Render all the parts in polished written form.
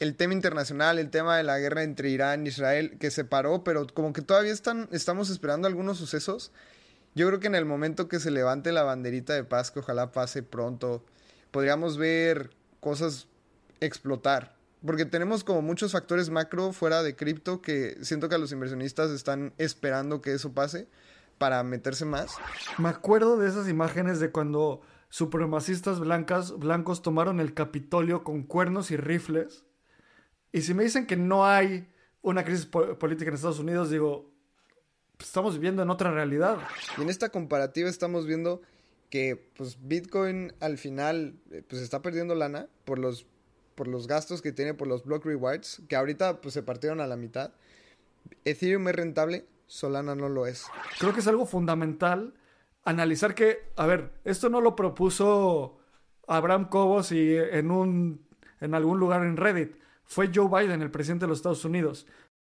el tema internacional, el tema de la guerra entre Irán e Israel, que se paró, pero como que todavía estamos esperando algunos sucesos. Yo creo que en el momento que se levante la banderita de paz, que ojalá pase pronto, podríamos ver cosas explotar. Porque tenemos como muchos factores macro fuera de cripto que siento que a los inversionistas están esperando que eso pase para meterse más. Me acuerdo de esas imágenes de cuando supremacistas blancos tomaron el Capitolio con cuernos y rifles. Y si me dicen que no hay una crisis política en Estados Unidos, digo, pues estamos viviendo en otra realidad. Y en esta comparativa estamos viendo que pues Bitcoin al final pues está perdiendo lana por los gastos que tiene por los block rewards, que ahorita pues se partieron a la mitad. Ethereum es rentable, Solana no lo es. Creo que es algo fundamental analizar que, a ver, esto no lo propuso Abraham Cobos y en algún lugar en Reddit. Fue Joe Biden, el presidente de los Estados Unidos.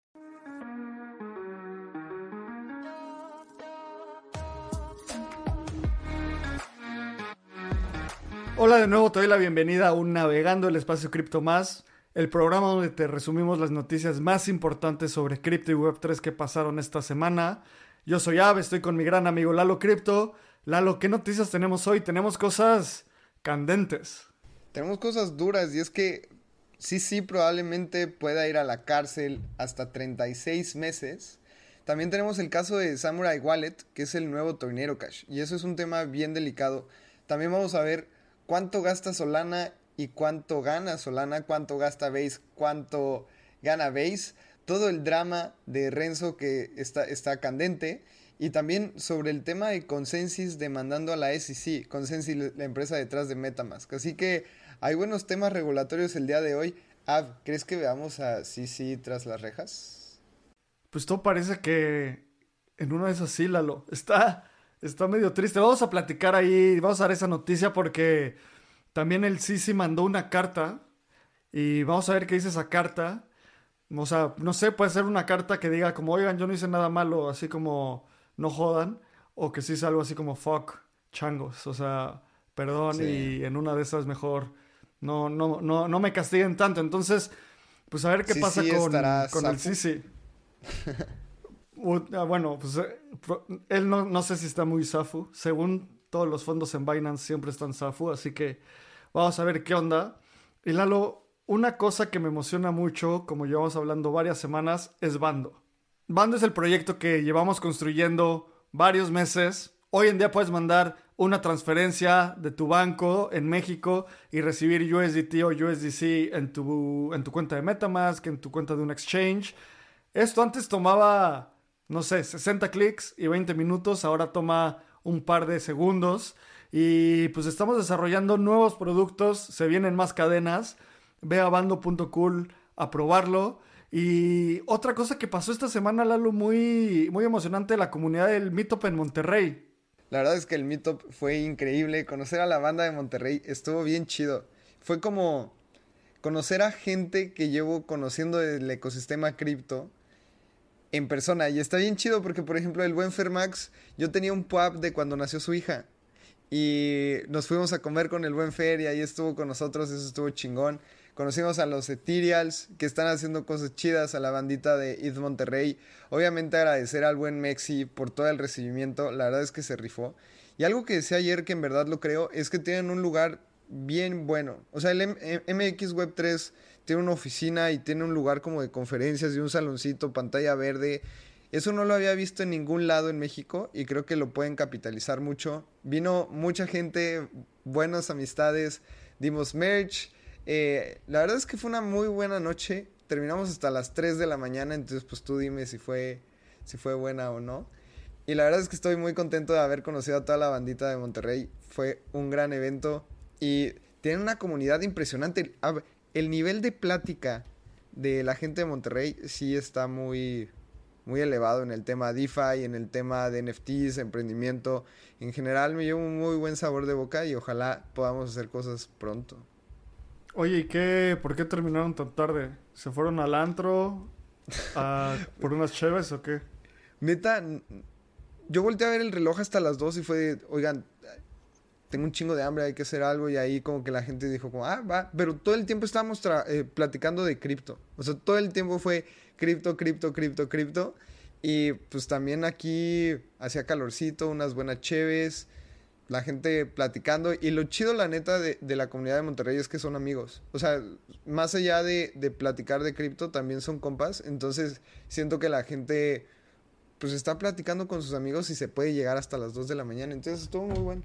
Hola de nuevo, te doy la bienvenida a un Navegando el Espacio Cripto Más, el programa donde te resumimos las noticias más importantes sobre cripto y Web3 que pasaron esta semana. Yo soy Ab, estoy con mi gran amigo Lalo Cripto. Lalo, ¿qué noticias tenemos hoy? Tenemos cosas candentes. Tenemos cosas duras y es que sí, probablemente pueda ir a la cárcel hasta 36 meses. También tenemos el caso de Samurai Wallet, que es el nuevo Tornado Cash, y eso es un tema bien delicado. También vamos a ver cuánto gasta Solana y cuánto gana Solana, cuánto gasta Base, cuánto gana Base. Todo el drama de Renzo que está candente. Y también sobre el tema de Consensys demandando a la SEC. Consensys, la empresa detrás de MetaMask. Así que hay buenos temas regulatorios el día de hoy. Ab, ¿crees que veamos a CC tras las rejas? Pues todo parece que en una de esas sí, Lalo. Está medio triste. Vamos a platicar ahí, vamos a dar esa noticia porque también el Sisi mandó una carta y vamos a ver qué dice esa carta. O sea, no sé, puede ser una carta que diga como, oigan, yo no hice nada malo, así como, no jodan, o que sí es algo así como, fuck, changos, o sea, perdón, Sí. y en una de esas mejor no me castiguen tanto. Entonces, pues a ver qué pasa CC estará con el Safu. Sisi. Bueno, pues él no sé si está muy Safu. Según todos los fondos en Binance siempre están Safu, así que vamos a ver qué onda. Y Lalo, una cosa que me emociona mucho, como llevamos hablando varias semanas, es Bando. Bando es el proyecto que llevamos construyendo varios meses. Hoy en día puedes mandar una transferencia de tu banco en México y recibir USDT o USDC en tu cuenta de MetaMask, en tu cuenta de un exchange. Esto antes tomaba, no sé, 60 clics y 20 minutos, ahora toma un par de segundos. Y pues estamos desarrollando nuevos productos, se vienen más cadenas. Ve a bando.cool a probarlo. Y otra cosa que pasó esta semana, Lalo, muy emocionante, la comunidad del Meetup en Monterrey. La verdad es que el meetup fue increíble. Conocer a la banda de Monterrey estuvo bien chido. Fue como conocer a gente que llevo conociendo del ecosistema cripto en persona. Y está bien chido porque, por ejemplo, el buen Fermax, yo tenía un pub de cuando nació su hija. Y nos fuimos a comer con el buen Fer y ahí estuvo con nosotros, eso estuvo chingón. Conocimos a los Ethereals que están haciendo cosas chidas, a la bandita de Id Monterrey. Obviamente agradecer al buen Mexi por todo el recibimiento, la verdad es que se rifó. Y algo que decía ayer que en verdad lo creo es que tienen un lugar bien bueno. O sea, el MX Web 3 tiene una oficina y tiene un lugar como de conferencias y un saloncito, pantalla verde. Eso no lo había visto en ningún lado en México y creo que lo pueden capitalizar mucho. Vino mucha gente, buenas amistades, dimos merch. La verdad es que fue una muy buena noche. Terminamos hasta las 3 de la mañana, entonces pues tú dime si fue buena o no. Y la verdad es que estoy muy contento de haber conocido a toda la bandita de Monterrey. Fue un gran evento y tienen una comunidad impresionante. El nivel de plática de la gente de Monterrey sí está muy elevado en el tema DeFi, en el tema de NFTs, emprendimiento. En general me llevo un muy buen sabor de boca y ojalá podamos hacer cosas pronto. Oye, ¿por qué terminaron tan tarde? ¿Se fueron al antro por unas cheves o qué? Neta, yo volteé a ver el reloj hasta las 2 y fue de, oigan, tengo un chingo de hambre, hay que hacer algo. Y ahí como que la gente dijo como, ah, va. Pero todo el tiempo estábamos platicando de cripto. O sea, todo el tiempo fue cripto, cripto, cripto, cripto. Y pues también aquí hacía calorcito, unas buenas cheves, la gente platicando. Y lo chido, la neta, de la comunidad de Monterrey es que son amigos. O sea, más allá de platicar de cripto, también son compas. Entonces, siento que la gente, pues, está platicando con sus amigos y se puede llegar hasta las 2 de la mañana. Entonces, estuvo muy bueno.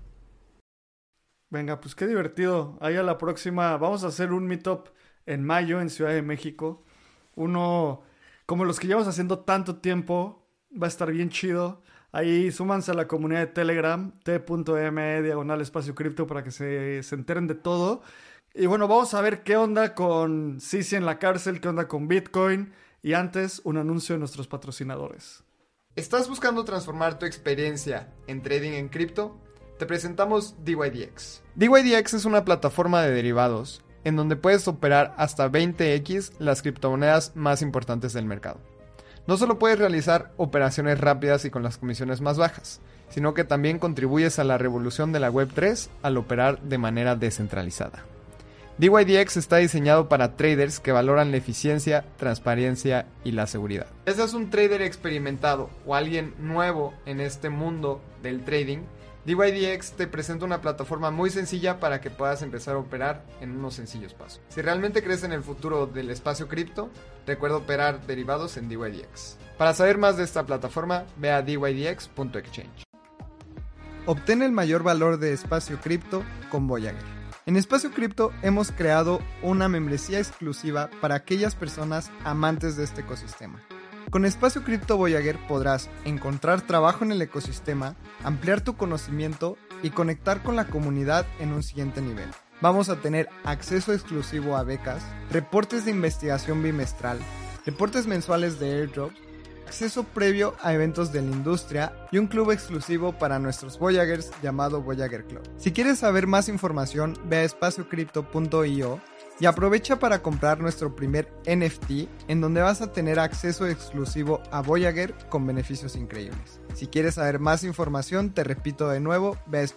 Venga, pues qué divertido. Ahí a la próxima vamos a hacer un meetup en mayo en Ciudad de México. Uno como los que llevamos haciendo tanto tiempo. Va a estar bien chido. Ahí súmanse a la comunidad de Telegram, t.me/espacio cripto para que se enteren de todo. Y bueno, vamos a ver qué onda con Sisi en la cárcel, qué onda con Bitcoin. Y antes, un anuncio de nuestros patrocinadores. ¿Estás buscando transformar tu experiencia en trading en cripto? Te presentamos DYDX. DYDX es una plataforma de derivados en donde puedes operar hasta 20x las criptomonedas más importantes del mercado. No solo puedes realizar operaciones rápidas y con las comisiones más bajas, sino que también contribuyes a la revolución de la Web3 al operar de manera descentralizada. DYDX está diseñado para traders que valoran la eficiencia, transparencia y la seguridad. Si eres un trader experimentado o alguien nuevo en este mundo del trading, DYDX te presenta una plataforma muy sencilla para que puedas empezar a operar en unos sencillos pasos. Si realmente crees en el futuro del espacio cripto, recuerda operar derivados en DYDX. Para saber más de esta plataforma, ve a dydx.exchange. Obtén el mayor valor de espacio cripto con Voyager. En Espacio Cripto hemos creado una membresía exclusiva para aquellas personas amantes de este ecosistema. Con Espacio Cripto Voyager podrás encontrar trabajo en el ecosistema, ampliar tu conocimiento y conectar con la comunidad en un siguiente nivel. Vamos a tener acceso exclusivo a becas, reportes de investigación bimestral, reportes mensuales de airdrops, acceso previo a eventos de la industria y un club exclusivo para nuestros Voyagers llamado Voyager Club. Si quieres saber más información, ve a espaciocrypto.io y aprovecha para comprar nuestro primer NFT, en donde vas a tener acceso exclusivo a Voyager con beneficios increíbles. Si quieres saber más información, te repito de nuevo, ve a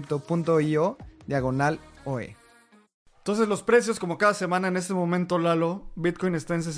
espaciocrypto.io/OE. Entonces los precios, como cada semana en este momento, Lalo, Bitcoin está en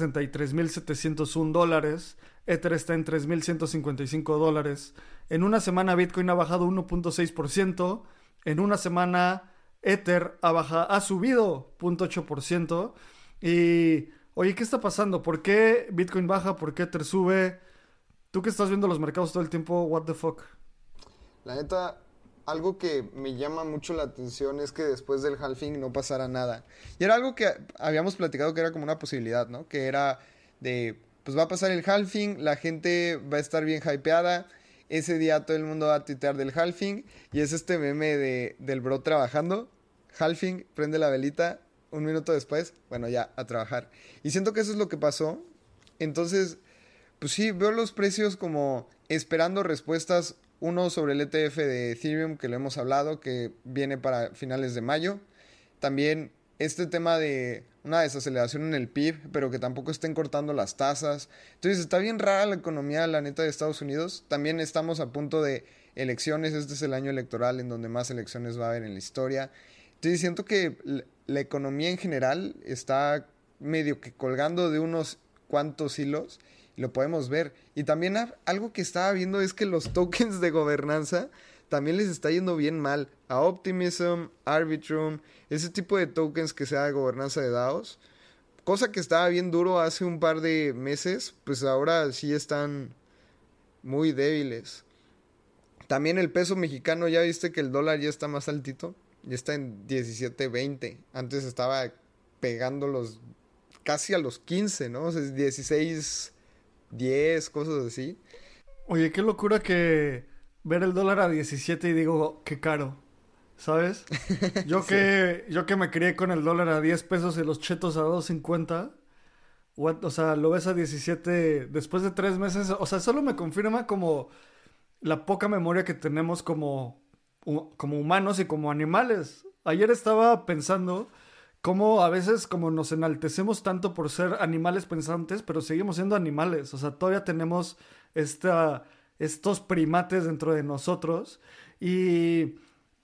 $63,701, Ether está en $3,155. En una semana Bitcoin ha bajado 1.6%, en una semana Ether ha subido 0.8%. Y, oye, ¿qué está pasando? ¿Por qué Bitcoin baja? ¿Por qué Ether sube? Tú que estás viendo los mercados todo el tiempo, what the fuck? La neta, algo que me llama mucho la atención es que después del halving no pasara nada. Y era algo que habíamos platicado que era como una posibilidad, ¿no? Que era de, pues va a pasar el halving, la gente va a estar bien hypeada, ese día todo el mundo va a tuitear del halving, y es este meme del bro trabajando, halving, prende la velita, un minuto después, bueno, ya, a trabajar. Y siento que eso es lo que pasó. Entonces, pues sí, veo los precios como esperando respuestas. Uno sobre el ETF de Ethereum, que lo hemos hablado, que viene para finales de mayo. También este tema de una desaceleración en el PIB, pero que tampoco estén cortando las tasas. Entonces está bien rara la economía, la neta, de Estados Unidos. También estamos a punto de elecciones. Este es el año electoral en donde más elecciones va a haber en la historia. Entonces siento que la economía en general está medio que colgando de unos cuantos hilos. Lo podemos ver. Y también algo que estaba viendo es que los tokens de gobernanza también les está yendo bien mal. A Optimism, Arbitrum, ese tipo de tokens que sea de gobernanza de DAOs. Cosa que estaba bien duro hace un par de meses, pues ahora sí están muy débiles. También el peso mexicano, ya viste que el dólar ya está más altito. Ya está en 17.20. Antes estaba pegando casi a los 15, ¿no? O sea, 16.10, cosas así. Oye, qué locura que ver el dólar a 17 y digo, qué caro, ¿sabes? Yo Sí. que me crié con el dólar a 10 pesos y los chetos a 2.50, o sea, lo ves a 17 después de 3 meses, o sea, solo me confirma como la poca memoria que tenemos como humanos y como animales. Ayer estaba pensando cómo a veces como nos enaltecemos tanto por ser animales pensantes, pero seguimos siendo animales. O sea, todavía tenemos estos primates dentro de nosotros. Y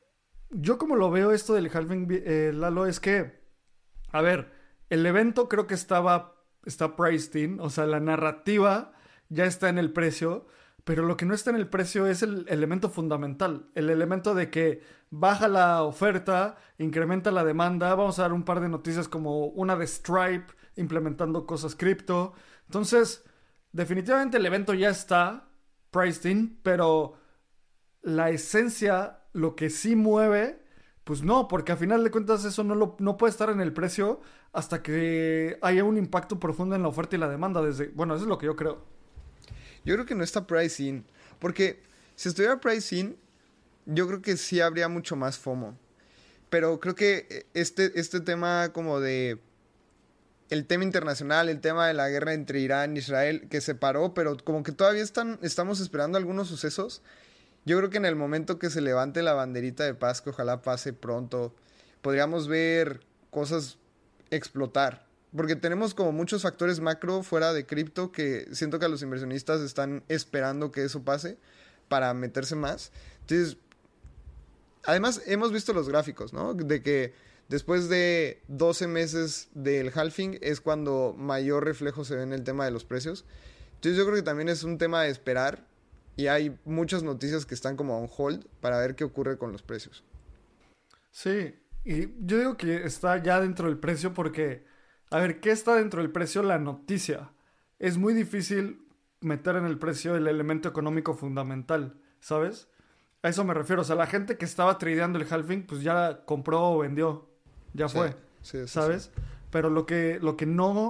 Yo como lo veo esto del halving, Lalo, es que, a ver, el evento creo que está priced in, o sea, la narrativa ya está en el precio, pero lo que no está en el precio es el elemento fundamental, el elemento de que baja la oferta, incrementa la demanda. Vamos a dar un par de noticias como una de Stripe implementando cosas cripto. Entonces, definitivamente el evento ya está priced in, pero la esencia, lo que sí mueve, pues no, porque a final de cuentas eso no puede estar en el precio hasta que haya un impacto profundo en la oferta y la demanda. Bueno, eso es lo que yo creo. Yo creo que no está price in, porque si estuviera price in, yo creo que sí habría mucho más FOMO. Pero creo que este tema como de el tema internacional, el tema de la guerra entre Irán e Israel, que se paró, pero como que todavía estamos esperando algunos sucesos. Yo creo que en el momento que se levante la banderita de paz, que ojalá pase pronto, podríamos ver cosas explotar. Porque tenemos como muchos factores macro fuera de cripto que siento que a los inversionistas están esperando que eso pase para meterse más. Entonces, además hemos visto los gráficos, ¿no? De que después de 12 meses del halving es cuando mayor reflejo se ve en el tema de los precios. Entonces yo creo que también es un tema de esperar y hay muchas noticias que están como on hold para ver qué ocurre con los precios. Sí, y yo digo que está ya dentro del precio porque, a ver, ¿qué está dentro del precio? La noticia. Es muy difícil meter en el precio el elemento económico fundamental, ¿sabes? A eso me refiero. O sea, la gente que estaba tradeando el halving, pues ya compró o vendió. Ya Sí, fue, sí, sí, sí. ¿sabes? Pero lo que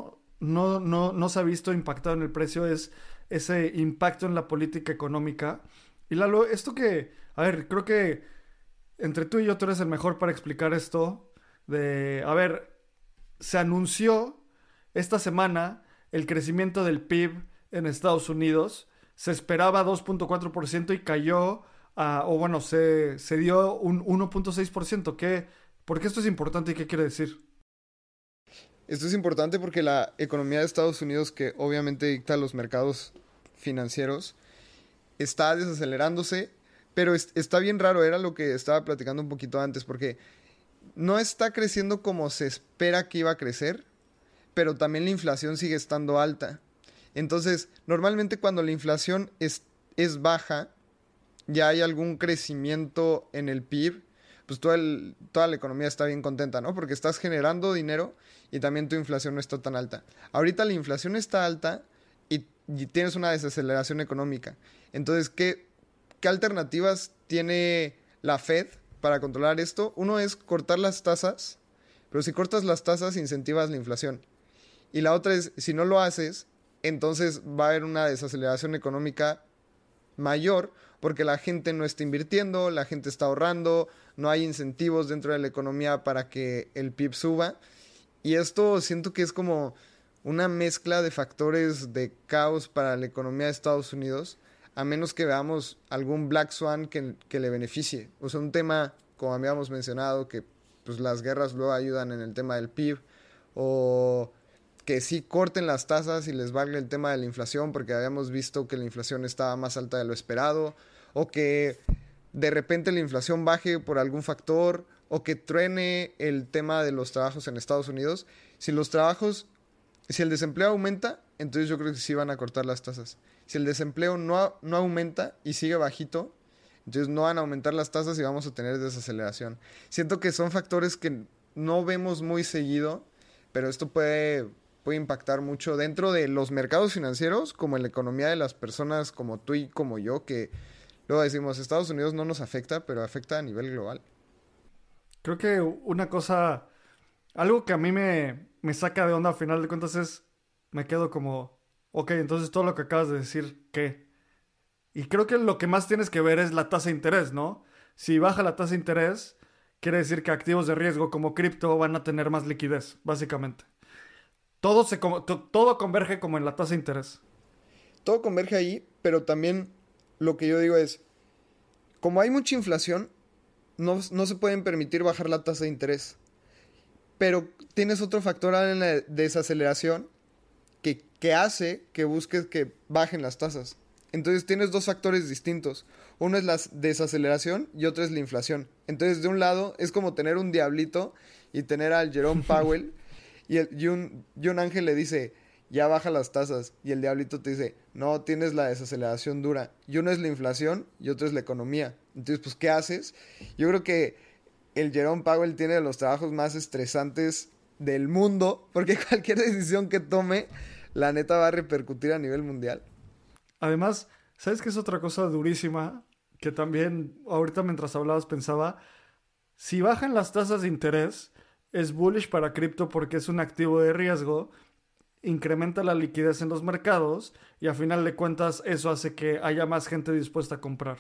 no se ha visto impactado en el precio es ese impacto en la política económica. Y Lalo, esto que, a ver, creo que entre tú y yo tú eres el mejor para explicar esto. A ver, se anunció esta semana el crecimiento del PIB en Estados Unidos. Se esperaba 2.4% y cayó o bueno, se dio un 1.6%. ¿Por qué esto es importante y qué quiere decir? Esto es importante porque la economía de Estados Unidos, que obviamente dicta los mercados financieros, está desacelerándose, pero está bien raro, era lo que estaba platicando un poquito antes, porque no está creciendo como se espera que iba a crecer, pero también la inflación sigue estando alta. Entonces, normalmente cuando la inflación es baja, ya hay algún crecimiento en el PIB, pues toda la economía está bien contenta, ¿no? Porque estás generando dinero y también tu inflación no está tan alta. Ahorita la inflación está alta y tienes una desaceleración económica. Entonces, ¿qué alternativas tiene la Fed para controlar esto? Uno es cortar las tasas, pero si cortas las tasas incentivas la inflación. Y la otra es, si no lo haces, entonces va a haber una desaceleración económica mayor porque la gente no está invirtiendo, la gente está ahorrando, no hay incentivos dentro de la economía para que el PIB suba. Y esto siento que es como una mezcla de factores de caos para la economía de Estados Unidos, a menos que veamos algún Black Swan que le beneficie. O sea, un tema, como habíamos mencionado, que pues, las guerras luego ayudan en el tema del PIB, o que sí corten las tasas y les valga el tema de la inflación, porque habíamos visto que la inflación estaba más alta de lo esperado, o que de repente la inflación baje por algún factor, o que truene el tema de los trabajos en Estados Unidos. Si el desempleo aumenta, entonces yo creo que sí van a cortar las tasas. Si el desempleo no aumenta y sigue bajito, entonces no van a aumentar las tasas y vamos a tener desaceleración. Siento que son factores que no vemos muy seguido, pero esto puede impactar mucho dentro de los mercados financieros, como en la economía de las personas como tú y como yo, que luego decimos, Estados Unidos no nos afecta, pero afecta a nivel global. Creo que una cosa, algo que a mí me saca de onda a final de cuentas es, me quedo como, ok, entonces todo lo que acabas de decir, ¿qué? Y creo que lo que más tienes que ver es la tasa de interés, ¿no? Si baja la tasa de interés, quiere decir que activos de riesgo como cripto van a tener más liquidez, básicamente. Todo converge como en la tasa de interés. Todo converge ahí, pero también lo que yo digo es, como hay mucha inflación, no se pueden permitir bajar la tasa de interés. Pero tienes otro factor en la desaceleración que hace que busques que bajen las tasas. Entonces tienes dos factores distintos. Uno es la desaceleración y otro es la inflación. Entonces, de un lado, es como tener un diablito y tener al Jerome Powell y un ángel le dice, ya baja las tasas. Y el diablito te dice, no, tienes la desaceleración dura. Y uno es la inflación y otro es la economía. Entonces, pues, ¿qué haces? Yo creo que el Jerome Powell tiene de los trabajos más estresantes del mundo, porque cualquier decisión que tome, la neta va a repercutir a nivel mundial. Además, ¿sabes qué es otra cosa durísima? Que también ahorita mientras hablabas pensaba, si bajan las tasas de interés, es bullish para cripto porque es un activo de riesgo, incrementa la liquidez en los mercados y a final de cuentas eso hace que haya más gente dispuesta a comprar.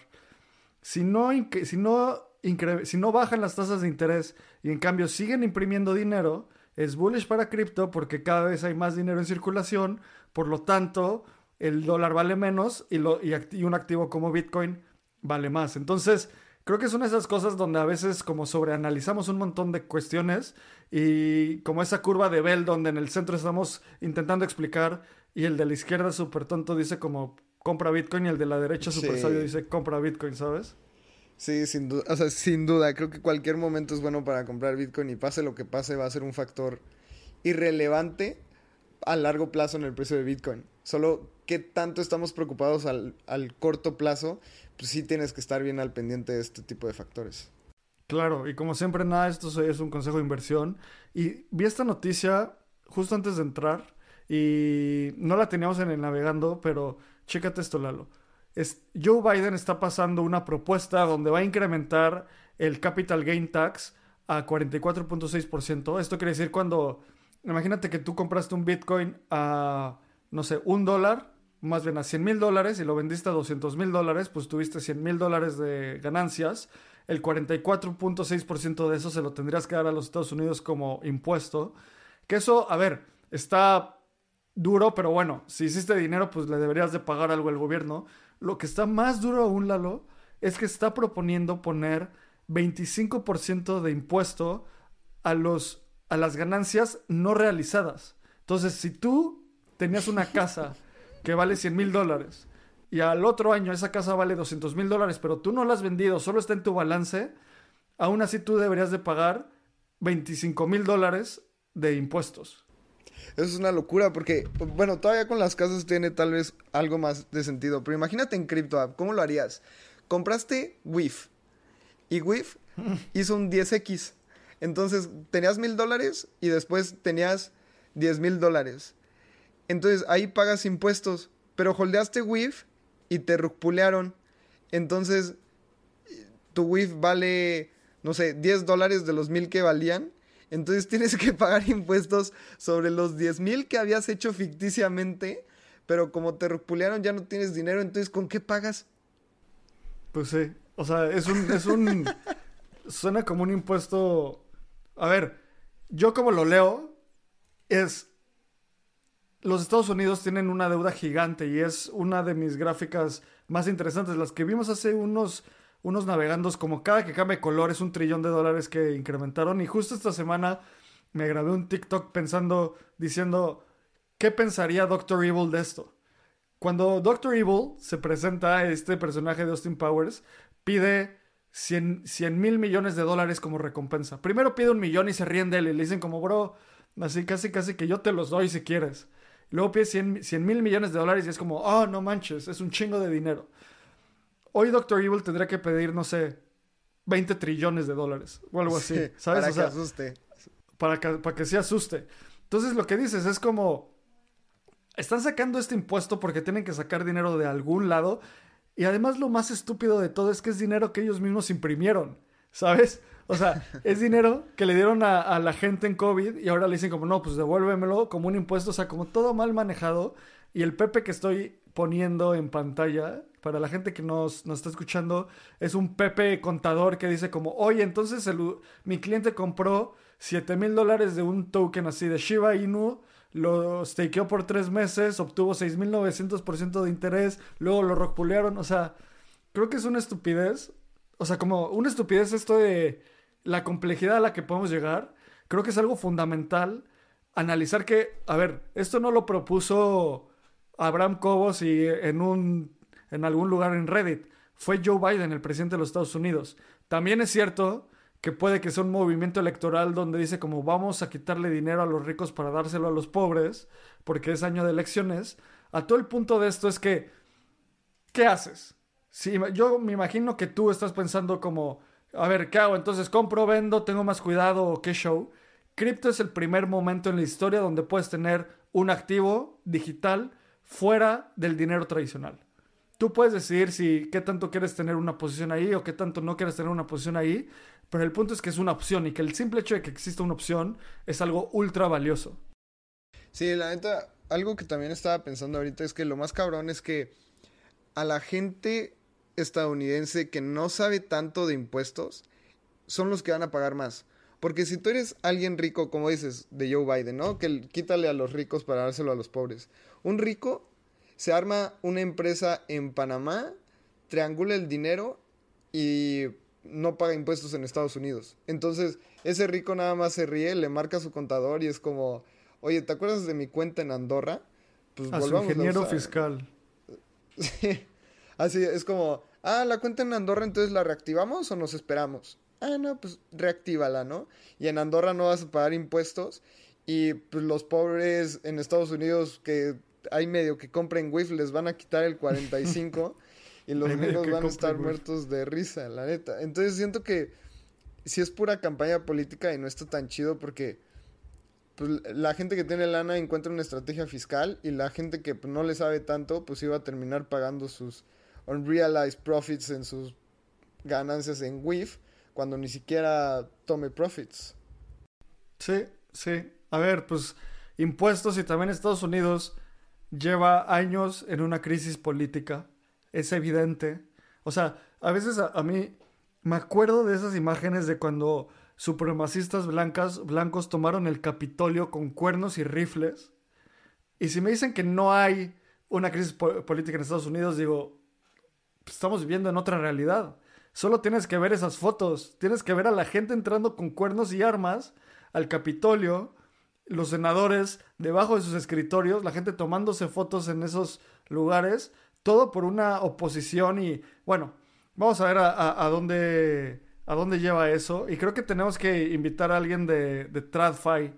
Si no bajan las tasas de interés y en cambio siguen imprimiendo dinero, es bullish para cripto porque cada vez hay más dinero en circulación, por lo tanto el dólar vale menos y un activo como Bitcoin vale más. Entonces, creo que son esas cosas donde a veces como sobreanalizamos un montón de cuestiones y como esa curva de Bell donde en el centro estamos intentando explicar y el de la izquierda súper tonto dice como compra Bitcoin y el de la derecha súper sabio Sí. dice compra Bitcoin, ¿sabes? Sí, sin duda, o sea, sin duda, creo que cualquier momento es bueno para comprar Bitcoin y pase lo que pase, va a ser un factor irrelevante a largo plazo en el precio de Bitcoin. Solo qué tanto estamos preocupados al corto plazo, pues sí tienes que estar bien al pendiente de este tipo de factores. Claro, y como siempre, nada, esto es un consejo de inversión. Y vi esta noticia justo antes de entrar y no la teníamos en el navegando, pero chécate esto, Lalo. Joe Biden está pasando una propuesta donde va a incrementar el capital gain tax a 44.6%. Esto quiere decir imagínate que tú compraste un Bitcoin a, no sé, $1, más bien a $100,000 y lo vendiste a $200,000, pues tuviste $100,000 de ganancias. El 44.6% de eso se lo tendrías que dar a los Estados Unidos como impuesto. Que eso, a ver, está duro, pero bueno, si hiciste dinero, pues le deberías de pagar algo al gobierno. Lo que está más duro aún, Lalo, es que está proponiendo poner 25% de impuesto a las ganancias no realizadas. Entonces, si tú tenías una casa que vale $100,000 y al otro año esa casa vale $200,000, pero tú no la has vendido, solo está en tu balance, aún así tú deberías de pagar $25,000 de impuestos. Eso es una locura porque, bueno, todavía con las casas tiene tal vez algo más de sentido, pero imagínate en CryptoApp, ¿cómo lo harías? Compraste WIF y WIF hizo un 10x. Entonces tenías $1,000 y después tenías $10,000. Entonces ahí pagas impuestos, pero holdeaste WIF y te rugpulearon. Entonces tu WIF vale, no sé, $10 de los 1,000 que valían. Entonces tienes que pagar impuestos sobre los 10,000 que habías hecho ficticiamente, pero como te rugpulearon ya no tienes dinero, entonces ¿con qué pagas? Pues sí, o sea, suena como un impuesto. A ver, yo como lo leo, los Estados Unidos tienen una deuda gigante y es una de mis gráficas más interesantes, las que vimos hace unos navegandos, como cada que cambia de color es $1 trillón que incrementaron. Y justo esta semana me grabé un TikTok diciendo, ¿qué pensaría Doctor Evil de esto? Cuando Doctor Evil se presenta, este personaje de Austin Powers pide 100,000 millones de dólares como recompensa. Primero pide 1 millón y se ríen de él y le dicen como, bro, así casi casi que yo te los doy si quieres. Luego pide 100,000 millones de dólares y es como, oh, no manches, es un chingo de dinero. Hoy Doctor Evil tendría que pedir, no sé, 20 trillones de dólares o algo así, Sí, ¿sabes? para O que sea, asuste. para que se asuste. Entonces lo que dices es como, están sacando este impuesto porque tienen que sacar dinero de algún lado y además lo más estúpido de todo es que es dinero que ellos mismos imprimieron, ¿sabes? O sea, es dinero que le dieron a la gente en COVID y ahora le dicen como, no, pues devuélvemelo como un impuesto, o sea, como todo mal manejado. Y el Pepe que estoy poniendo en pantalla, para la gente que nos está escuchando, es un Pepe contador que dice como, oye, entonces mi cliente compró $7,000 de un token así de Shiba Inu, lo stakeó por 3 meses, obtuvo 6,900% de interés, luego lo rugpulearon, o sea, creo que es una estupidez. O sea, como una estupidez esto de la complejidad a la que podemos llegar. Creo que es algo fundamental analizar que, a ver, esto no lo propuso Abraham Cobos y en algún lugar en Reddit. fue Joe Biden, el presidente de los Estados Unidos. También es cierto que puede que sea un movimiento electoral donde dice como vamos a quitarle dinero a los ricos para dárselo a los pobres, porque es año de elecciones. A todo el punto de esto es que, ¿qué haces? Si, yo me imagino que tú estás pensando como, a ver, ¿qué hago? Entonces, ¿compro, vendo, tengo más cuidado o qué show? Cripto es el primer momento en la historia donde puedes tener un activo digital fuera del dinero tradicional. Tú puedes decidir si qué tanto quieres tener una posición ahí o qué tanto no quieres tener una posición ahí, pero el punto es que es una opción y que el simple hecho de que exista una opción es algo ultra valioso. Sí, la neta, algo que también estaba pensando ahorita es que lo más cabrón es que a la gente estadounidense que no sabe tanto de impuestos son los que van a pagar más. Porque si tú eres alguien rico, como dices, de Joe Biden, ¿no? Que quítale a los ricos para dárselo a los pobres. Un rico se arma una empresa en Panamá, triangula el dinero y no paga impuestos en Estados Unidos. Entonces, ese rico nada más se ríe, le marca a su contador y es como, oye, ¿te acuerdas de mi cuenta en Andorra? Pues A su volvámosla a ingeniero usar. fiscal. Sí. Así es como, la cuenta en Andorra, entonces la reactivamos o nos esperamos. No, pues reactívala, ¿no? Y en Andorra no vas a pagar impuestos. Y pues los pobres en Estados Unidos que hay medio que compren WIF les van a quitar el 45 y los Hay medio gringos que van a compre, estar güey. muertos de risa, la neta. Entonces siento que si es pura campaña política y no está tan chido porque pues, la gente que tiene lana encuentra una estrategia fiscal y la gente que pues, no le sabe tanto pues iba a terminar pagando sus unrealized profits en sus ganancias en WIF cuando ni siquiera tome profits. Sí, sí. A ver, pues impuestos y también Estados Unidos lleva años en una crisis política. Es evidente. O sea, a veces a mí me acuerdo de esas imágenes de cuando supremacistas blancos tomaron el Capitolio con cuernos y rifles. Y si me dicen que no hay una crisis política en Estados Unidos, digo, pues, estamos viviendo en otra realidad. Solo tienes que ver esas fotos. Tienes que ver a la gente entrando con cuernos y armas al Capitolio, los senadores debajo de sus escritorios, la gente tomándose fotos en esos lugares, todo por una oposición y bueno, vamos a ver a dónde lleva eso. Y creo que tenemos que invitar a alguien de TradFi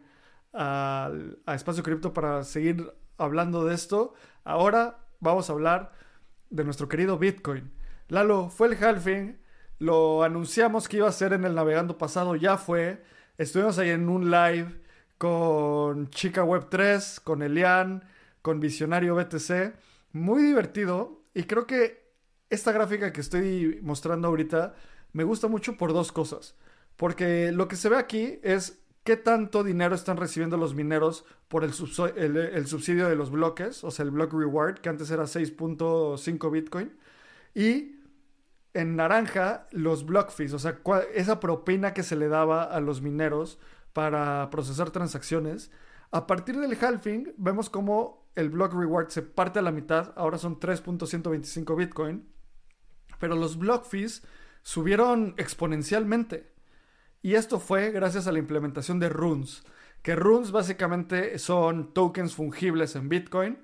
a Espacio Cripto para seguir hablando de esto. Ahora vamos a hablar de nuestro querido Bitcoin. Lalo, fue el halving, lo anunciamos que iba a ser en el navegando pasado, ya fue. Estuvimos ahí en un live con Chica Web 3, con Elian, con Visionario BTC. Muy divertido. Y creo que esta gráfica que estoy mostrando ahorita me gusta mucho por dos cosas. Porque lo que se ve aquí es qué tanto dinero están recibiendo los mineros por el subsidio de los bloques, o sea, el block reward, que antes era 6.5 Bitcoin. Y en naranja los block fees, o sea, esa propina que se le daba a los mineros para procesar transacciones. A partir del halving vemos como el block reward se parte a la mitad, ahora son 3.125 Bitcoin, pero los block fees subieron exponencialmente. Y esto fue gracias a la implementación de runes, que runes básicamente son tokens fungibles en Bitcoin.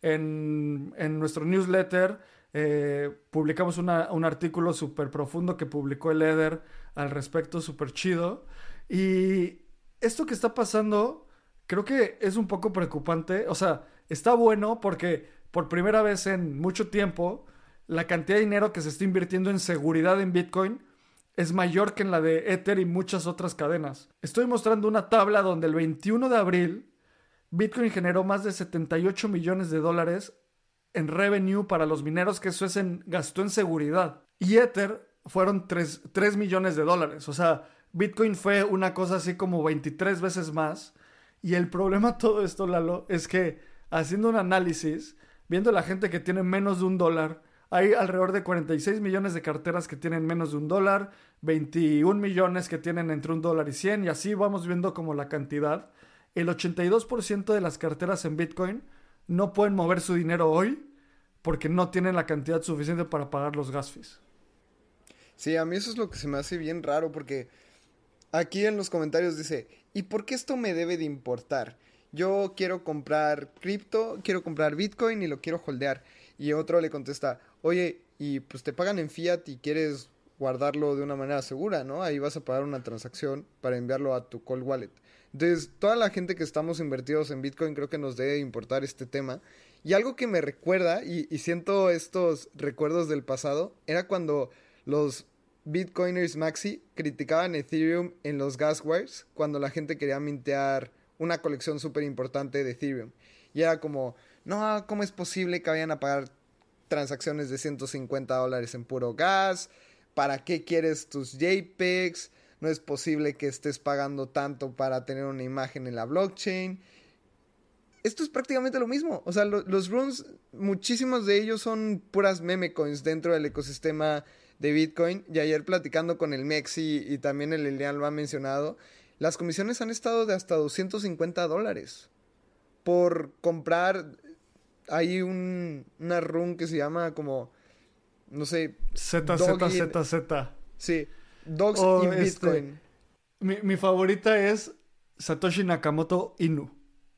En nuestro newsletter publicamos un artículo súper profundo que publicó el Eder al respecto, súper chido. Y esto que está pasando creo que es un poco preocupante. O sea, está bueno porque por primera vez en mucho tiempo la cantidad de dinero que se está invirtiendo en seguridad en Bitcoin es mayor que en la de Ether y muchas otras cadenas. Estoy mostrando una tabla donde el 21 de abril Bitcoin generó más de 78 millones de dólares en revenue para los mineros, que eso es gastó en seguridad. Y Ether fueron 3 millones de dólares. O sea, Bitcoin fue una cosa así como 23 veces más. Y el problema de todo esto, Lalo, es que haciendo un análisis, viendo la gente que tiene menos de un dólar, hay alrededor de 46 millones de carteras que tienen menos de un dólar, 21 millones que tienen entre un dólar y 100, y así vamos viendo como la cantidad. El 82% de las carteras en Bitcoin no pueden mover su dinero hoy porque no tienen la cantidad suficiente para pagar los gas fees. Sí, a mí eso es lo que se me hace bien raro porque aquí en los comentarios dice, ¿y por qué esto me debe de importar? Yo quiero comprar cripto, quiero comprar Bitcoin y lo quiero holdear. Y otro le contesta, oye, y pues te pagan en fiat y quieres guardarlo de una manera segura, ¿no? Ahí vas a pagar una transacción para enviarlo a tu cold wallet. Entonces, toda la gente que estamos invertidos en Bitcoin creo que nos debe importar este tema. Y algo que me recuerda, y siento estos recuerdos del pasado, era cuando los Bitcoiners Maxi criticaban Ethereum en los gas wars, cuando la gente quería mintear una colección súper importante de Ethereum. Y era como, no, ¿cómo es posible que vayan a pagar transacciones de $150 en puro gas? ¿Para qué quieres tus JPEGs? No es posible que estés pagando tanto para tener una imagen en la blockchain. Esto es prácticamente lo mismo. O sea, los runes, muchísimos de ellos son puras meme coins dentro del ecosistema de Bitcoin. Y ayer platicando con el Mexi y también el Elian lo ha mencionado, las comisiones han estado de hasta $250 por comprar. Hay una run que se llama como, no sé, ZZZZ. Sí, Dogs O in Bitcoin. mi favorita es Satoshi Nakamoto Inu.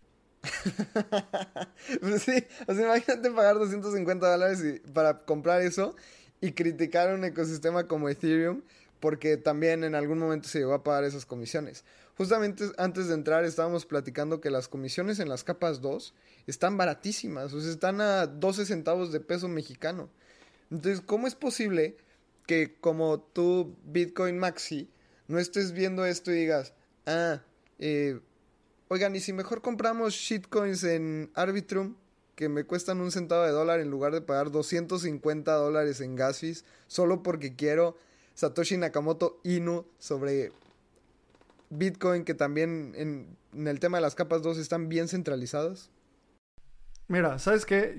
Pues sí, o sea, imagínate pagar $250 para comprar eso y criticar un ecosistema como Ethereum porque también en algún momento se llegó a pagar esas comisiones. Justamente antes de entrar estábamos platicando que las comisiones en las capas 2 están baratísimas, o sea, están a 12 centavos de peso mexicano. Entonces, ¿cómo es posible que como tú, Bitcoin Maxi, no estés viendo esto y digas, ah, eh, oigan, ¿y si mejor compramos shitcoins en Arbitrum que me cuestan un centavo de dólar en lugar de pagar $250 en gas fees solo porque quiero Satoshi Nakamoto Inu sobre Bitcoin que también en el tema de las capas 2 están bien centralizadas? Mira, ¿sabes qué?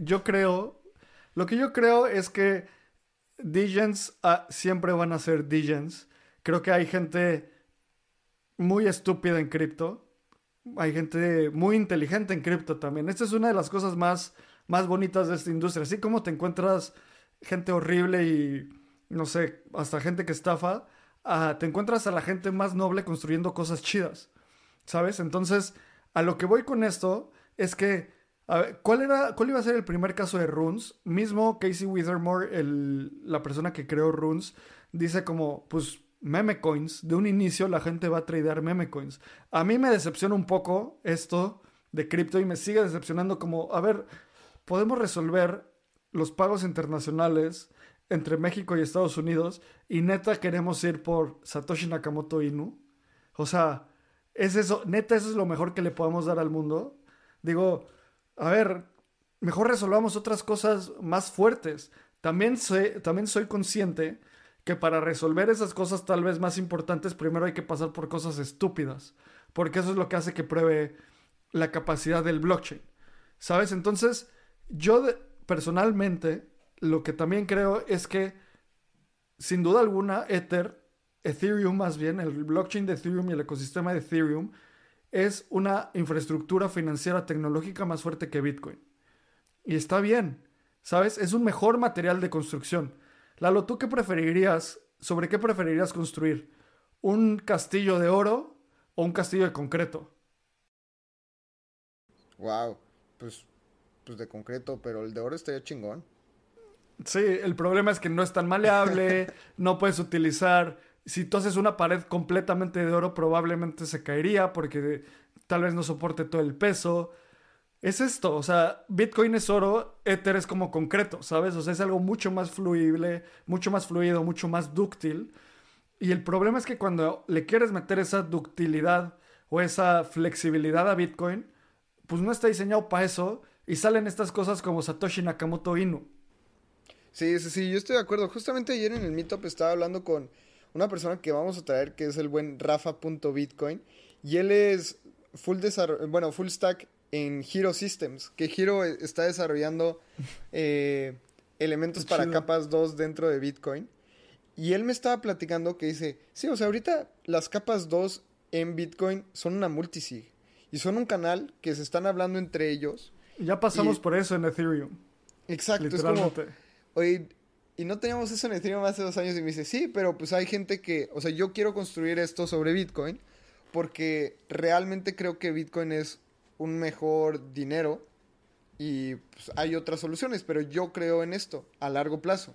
Lo que yo creo es que Degens siempre van a ser Degens. Creo que hay gente muy estúpida en cripto. Hay gente muy inteligente en cripto también. Esta es una de las cosas más bonitas de esta industria. Así como te encuentras gente horrible y, no sé, hasta gente que estafa, te encuentras a la gente más noble construyendo cosas chidas, ¿sabes? Entonces, a lo que voy con esto es que, a ver, ¿cuál iba a ser el primer caso de Runes? Mismo Casey Withermore, la persona que creó Runes, dice como, pues, meme coins. De un inicio la gente va a tradear meme coins. A mí me decepciona un poco esto de cripto y me sigue decepcionando como, a ver, podemos resolver los pagos internacionales entre México y Estados Unidos y neta queremos ir por Satoshi Nakamoto Inu. O sea, es eso, neta eso es lo mejor que le podamos dar al mundo. Digo, a ver, mejor resolvamos otras cosas más fuertes. También soy consciente que para resolver esas cosas tal vez más importantes, primero hay que pasar por cosas estúpidas, porque eso es lo que hace que pruebe la capacidad del blockchain. ¿Sabes? Entonces, personalmente, lo que también creo es que, sin duda alguna, Ethereum más bien, el blockchain de Ethereum y el ecosistema de Ethereum, es una infraestructura financiera tecnológica más fuerte que Bitcoin. Y está bien, ¿sabes? Es un mejor material de construcción. Lalo, ¿tú qué preferirías? ¿Sobre qué preferirías construir? ¿Un castillo de oro o un castillo de concreto? Wow, pues, pues de concreto, pero el de oro estaría chingón. Sí, el problema es que no es tan maleable, no puedes utilizar. Si tú haces una pared completamente de oro, probablemente se caería porque tal vez no soporte todo el peso. Es esto, o sea, Bitcoin es oro, Ether es como concreto, ¿sabes? O sea, es algo mucho más fluible, mucho más fluido, mucho más dúctil. Y el problema es que cuando le quieres meter esa ductilidad o esa flexibilidad a Bitcoin, pues no está diseñado para eso y salen estas cosas como Satoshi Nakamoto Inu. Sí, sí, sí, yo estoy de acuerdo. Justamente ayer en el Meetup estaba hablando con una persona que vamos a traer, que es el buen Rafa.bitcoin, y él es full stack en Hero Systems, que Hero está desarrollando eh, Qué elementos para chido. capas 2 dentro de Bitcoin. Y él me estaba platicando que dice, sí, o sea, ahorita las capas 2 en Bitcoin son una multisig, y son un canal que se están hablando entre ellos. Ya pasamos Y por eso en Ethereum, exacto, es como, literalmente. oye, y no teníamos eso en Ethereum hace 2 años y me dice, sí, pero pues hay gente que, o sea, yo quiero construir esto sobre Bitcoin porque realmente creo que Bitcoin es un mejor dinero y pues, hay otras soluciones, pero yo creo en esto a largo plazo.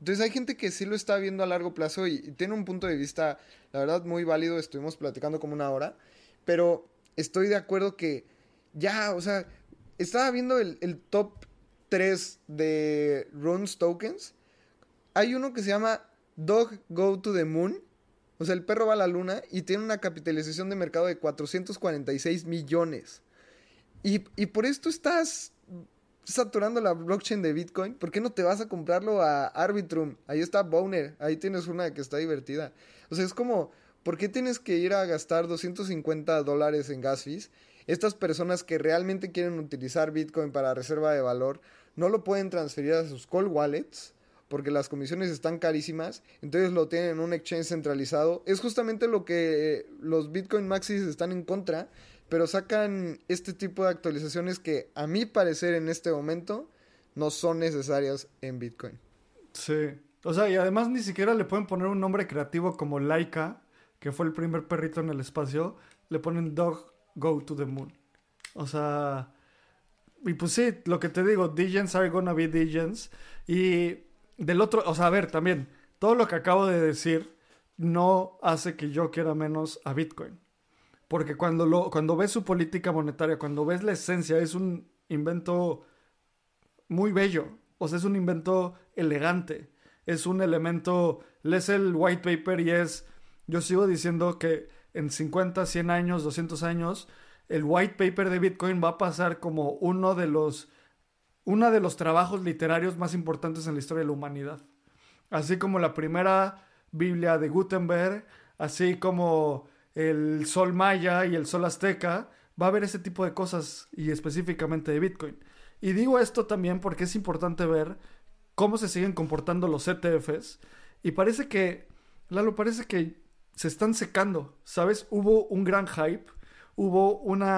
Entonces hay gente que sí lo está viendo a largo plazo y tiene un punto de vista, la verdad, muy válido. Estuvimos platicando como una hora, pero estoy de acuerdo que ya, o sea, estaba viendo el top 3 de Runes Tokens. Hay uno que se llama Dog Go to the Moon. O sea, el perro va a la luna y tiene una capitalización de mercado de 446 millones. Y por esto estás saturando la blockchain de Bitcoin. ¿Por qué no te vas a comprarlo a Arbitrum? Ahí está Boner. Ahí tienes una que está divertida. O sea, es como, ¿por qué tienes que ir a gastar $250 en gas fees? Estas personas que realmente quieren utilizar Bitcoin para reserva de valor no lo pueden transferir a sus cold wallets porque las comisiones están carísimas, entonces lo tienen en un exchange centralizado. Es justamente lo que los Bitcoin Maxis están en contra, pero sacan este tipo de actualizaciones que a mi parecer en este momento no son necesarias en Bitcoin. Sí. O sea, y además ni siquiera le pueden poner un nombre creativo como Laika, que fue el primer perrito en el espacio. Le ponen Dog Go to the Moon. O sea, y pues sí, lo que te digo, Degens are gonna be Degens. Y del otro, o sea, a ver, también, todo lo que acabo de decir no hace que yo quiera menos a Bitcoin. Porque cuando ves su política monetaria, cuando ves la esencia, es un invento muy bello. O sea, es un invento elegante. Es un elemento. Lees el white paper y es. Yo sigo diciendo que en 50, 100 años, 200 años, el white paper de Bitcoin va a pasar como uno de los trabajos literarios más importantes en la historia de la humanidad. Así como la primera Biblia de Gutenberg, así como el Sol Maya y el Sol Azteca, va a haber ese tipo de cosas y específicamente de Bitcoin. Y digo esto también porque es importante ver cómo se siguen comportando los ETFs y parece que se están secando, ¿sabes? Hubo un gran hype, hubo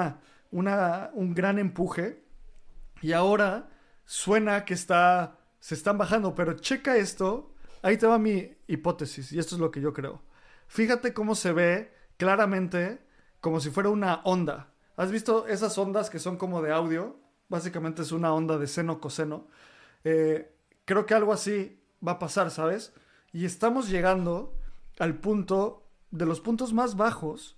un gran empuje y ahora suena que se están bajando, pero checa esto. Ahí te va mi hipótesis y esto es lo que yo creo. Fíjate cómo se ve claramente como si fuera una onda. ¿Has visto esas ondas que son como de audio? Básicamente es una onda de seno-coseno. Creo que algo así va a pasar, ¿sabes? Y estamos llegando al punto de los puntos más bajos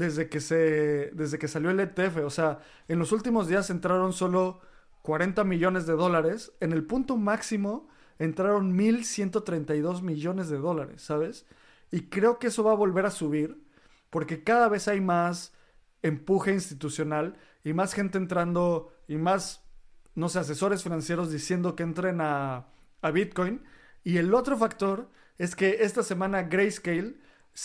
desde que salió el ETF. O sea, en los últimos días entraron solo 40 millones de dólares. En el punto máximo entraron 1.132 millones de dólares, ¿sabes? Y creo que eso va a volver a subir porque cada vez hay más empuje institucional y más gente entrando y más, no sé, asesores financieros diciendo que entren a Bitcoin. Y el otro factor es que esta semana Grayscale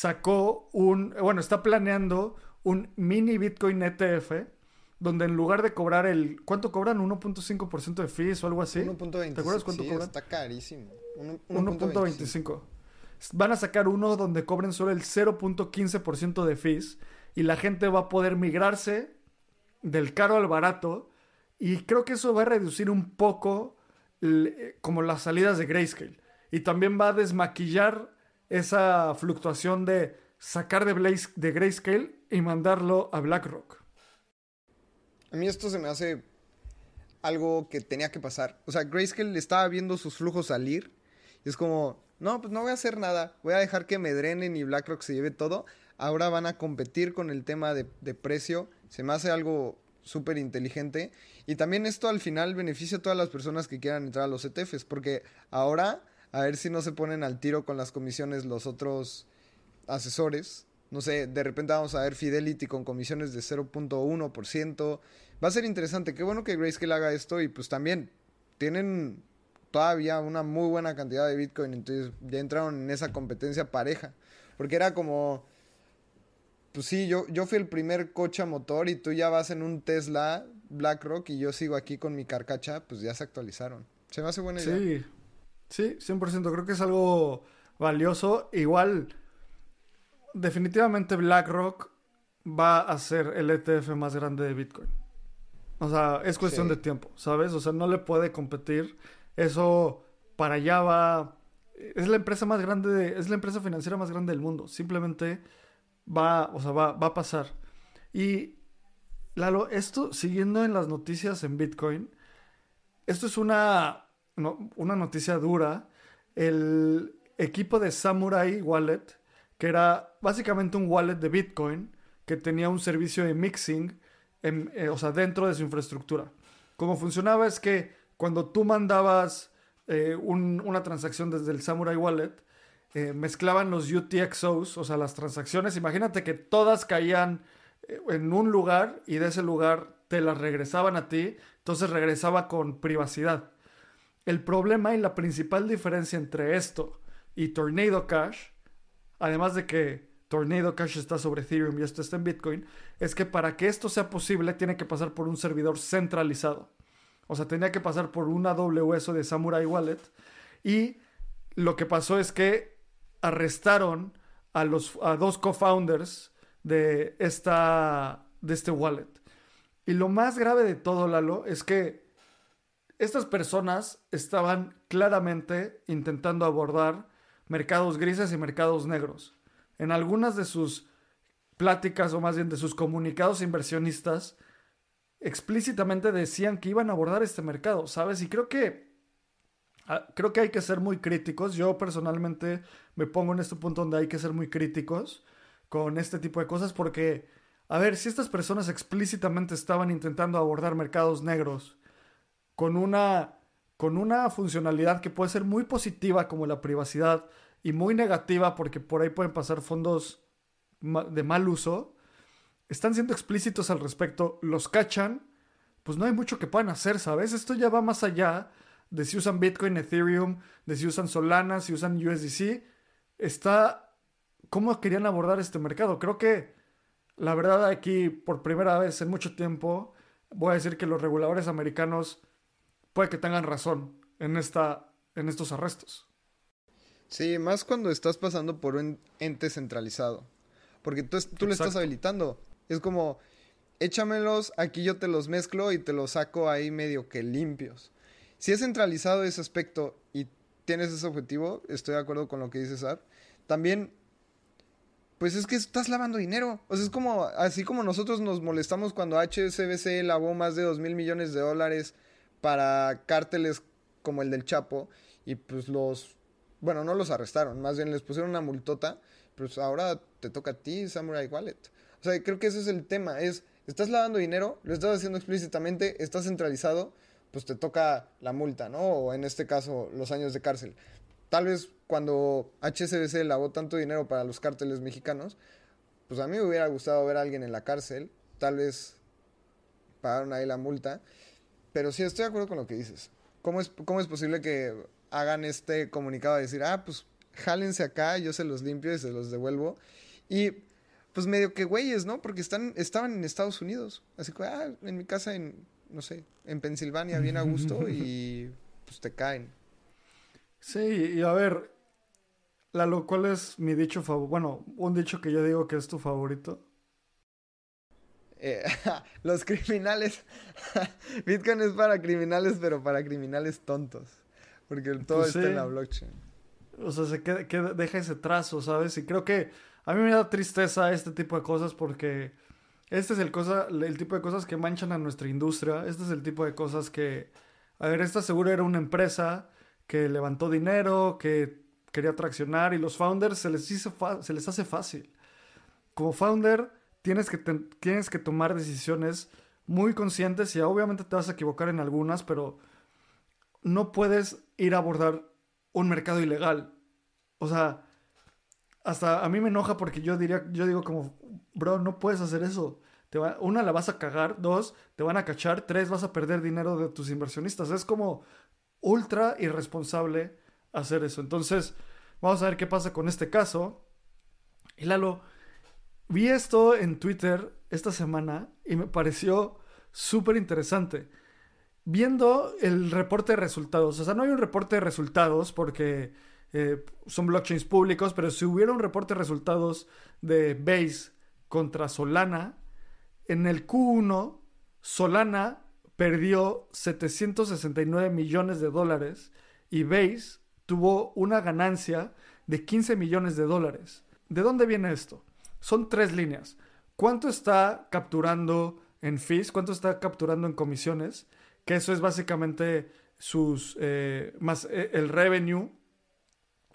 está planeando un mini Bitcoin ETF donde en lugar de cobrar ¿cuánto cobran? 1.5% de fees o algo así. ¿Te acuerdas 1.25, cuánto sí, cobran? está carísimo. 1.25. 1.25. Van a sacar uno donde cobren solo el 0.15% de fees y la gente va a poder migrarse del caro al barato y creo que eso va a reducir un poco como las salidas de Grayscale y también va a desmaquillar esa fluctuación de sacar de Grayscale y mandarlo a BlackRock. A mí esto se me hace algo que tenía que pasar. O sea, Grayscale estaba viendo sus flujos salir y es como, no, pues no voy a hacer nada. Voy a dejar que me drenen y BlackRock se lleve todo. Ahora van a competir con el tema de precio. Se me hace algo súper inteligente. Y también esto al final beneficia a todas las personas que quieran entrar a los ETFs. Porque ahora, a ver si no se ponen al tiro con las comisiones los otros asesores. No sé, de repente vamos a ver Fidelity con comisiones de 0.1%. Va a ser interesante. Qué bueno que Grayscale haga esto y pues también tienen todavía una muy buena cantidad de Bitcoin. Entonces ya entraron en esa competencia pareja. Porque era como, pues sí, yo fui el primer coche a motor y tú ya vas en un Tesla BlackRock y yo sigo aquí con mi carcacha, pues ya se actualizaron. Se me hace buena idea. Sí, sí, 100%. Creo que es algo valioso. Igual, definitivamente BlackRock va a ser el ETF más grande de Bitcoin. O sea, es cuestión de Sí. tiempo, ¿sabes? O sea, no le puede competir. Eso para allá va. Es la empresa más grande, es la empresa financiera más grande del mundo. Simplemente o sea, va a pasar. Y Lalo, esto, siguiendo en las noticias en Bitcoin, esto es una noticia dura. el equipo de Samurai Wallet, que era básicamente un wallet de Bitcoin que tenía un servicio de mixing, o sea, dentro de su infraestructura. Cómo funcionaba es que cuando tú mandabas una transacción desde el Samurai Wallet, mezclaban los UTXOs, o sea, las transacciones. Imagínate que todas caían en un lugar y de ese lugar te las regresaban a ti, entonces regresaba con privacidad. El problema y la principal diferencia entre esto y Tornado Cash, además de que Tornado Cash está sobre Ethereum y esto está en Bitcoin, es que para que esto sea posible tiene que pasar por un servidor centralizado. O sea, tenía que pasar por una AWS de Samurai Wallet. Y lo que pasó es que arrestaron a dos co-founders de este wallet. Y lo más grave de todo, Lalo, es que estas personas estaban claramente intentando abordar mercados grises y mercados negros. En algunas de sus pláticas, o más bien de sus comunicados inversionistas, explícitamente decían que iban a abordar este mercado, ¿sabes? Y creo que hay que ser muy críticos. Yo personalmente me pongo en este punto donde hay que ser muy críticos con este tipo de cosas porque, a ver, si estas personas explícitamente estaban intentando abordar mercados negros con una funcionalidad que puede ser muy positiva como la privacidad y muy negativa porque por ahí pueden pasar fondos de mal uso, están siendo explícitos al respecto, los cachan, pues no hay mucho que puedan hacer, ¿sabes? Esto ya va más allá de si usan Bitcoin, Ethereum, de si usan Solana, si usan USDC. Está cómo querían abordar este mercado. Creo que la verdad aquí, por primera vez en mucho tiempo, voy a decir que los reguladores americanos puede que tengan razón en estos arrestos. Sí, más cuando estás pasando por un ente centralizado. Porque tú le estás Exacto. habilitando. Es como, échamelos, aquí yo te los mezclo y te los saco ahí medio que limpios. Si es centralizado ese aspecto y tienes ese objetivo, estoy de acuerdo con lo que dices, Ar. También, pues es que estás lavando dinero. O sea, es como, así como nosotros nos molestamos cuando HSBC lavó más de 2.000 millones de dólares para cárteles como el del Chapo y pues bueno, no los arrestaron, más bien les pusieron una multota, pues ahora te toca a ti, Samurai Wallet. O sea, creo que ese es el tema, estás lavando dinero, lo estás haciendo explícitamente, estás centralizado, pues te toca la multa, ¿no? O en este caso, los años de cárcel. Tal vez cuando HSBC lavó tanto dinero para los cárteles mexicanos, pues a mí me hubiera gustado ver a alguien en la cárcel, tal vez pagaron ahí la multa, pero sí estoy de acuerdo con lo que dices. ¿Cómo es posible que hagan este comunicado de decir, pues jálense acá, yo se los limpio y se los devuelvo? Y pues medio que güeyes, ¿no? Porque estaban en Estados Unidos. Así que, en mi casa no sé, en Pensilvania, bien a gusto y pues te caen. Sí, y a ver, Lalo, ¿cuál es mi dicho favorito? Bueno, un dicho que yo digo que es tu favorito. Eh, los criminales. Bitcoin es para criminales, pero para criminales tontos. Porque todo Pues está en la sí, blockchain. o sea, deja ese trazo, ¿sabes? Y creo que a mí me da tristeza este tipo de cosas porque este es el tipo de cosas que manchan a nuestra industria. Este es el tipo de cosas que, a ver, esta seguro era una empresa que levantó dinero, que quería traccionar y los founders se les hace fácil. Como founder tienes que tomar decisiones muy conscientes y obviamente te vas a equivocar en algunas, pero no puedes ir a abordar un mercado ilegal. O sea, hasta a mí me enoja porque yo digo como, bro, no puedes hacer eso. Una, la vas a cagar, dos, te van a cachar, tres, vas a perder dinero de tus inversionistas. Es como ultra irresponsable hacer eso. Entonces, vamos a ver qué pasa con este caso. Y Lalo, vi esto en Twitter esta semana y me pareció súper interesante. Viendo el reporte de resultados, o sea, no hay un reporte de resultados porque son blockchains públicos, pero si hubiera un reporte de resultados de Base contra Solana, en el Q1 Solana perdió 769 millones de dólares y Base tuvo una ganancia de 15 millones de dólares. ¿De dónde viene esto? Son tres líneas. ¿Cuánto está capturando en fees? ¿Cuánto está capturando en comisiones? Que eso es básicamente el revenue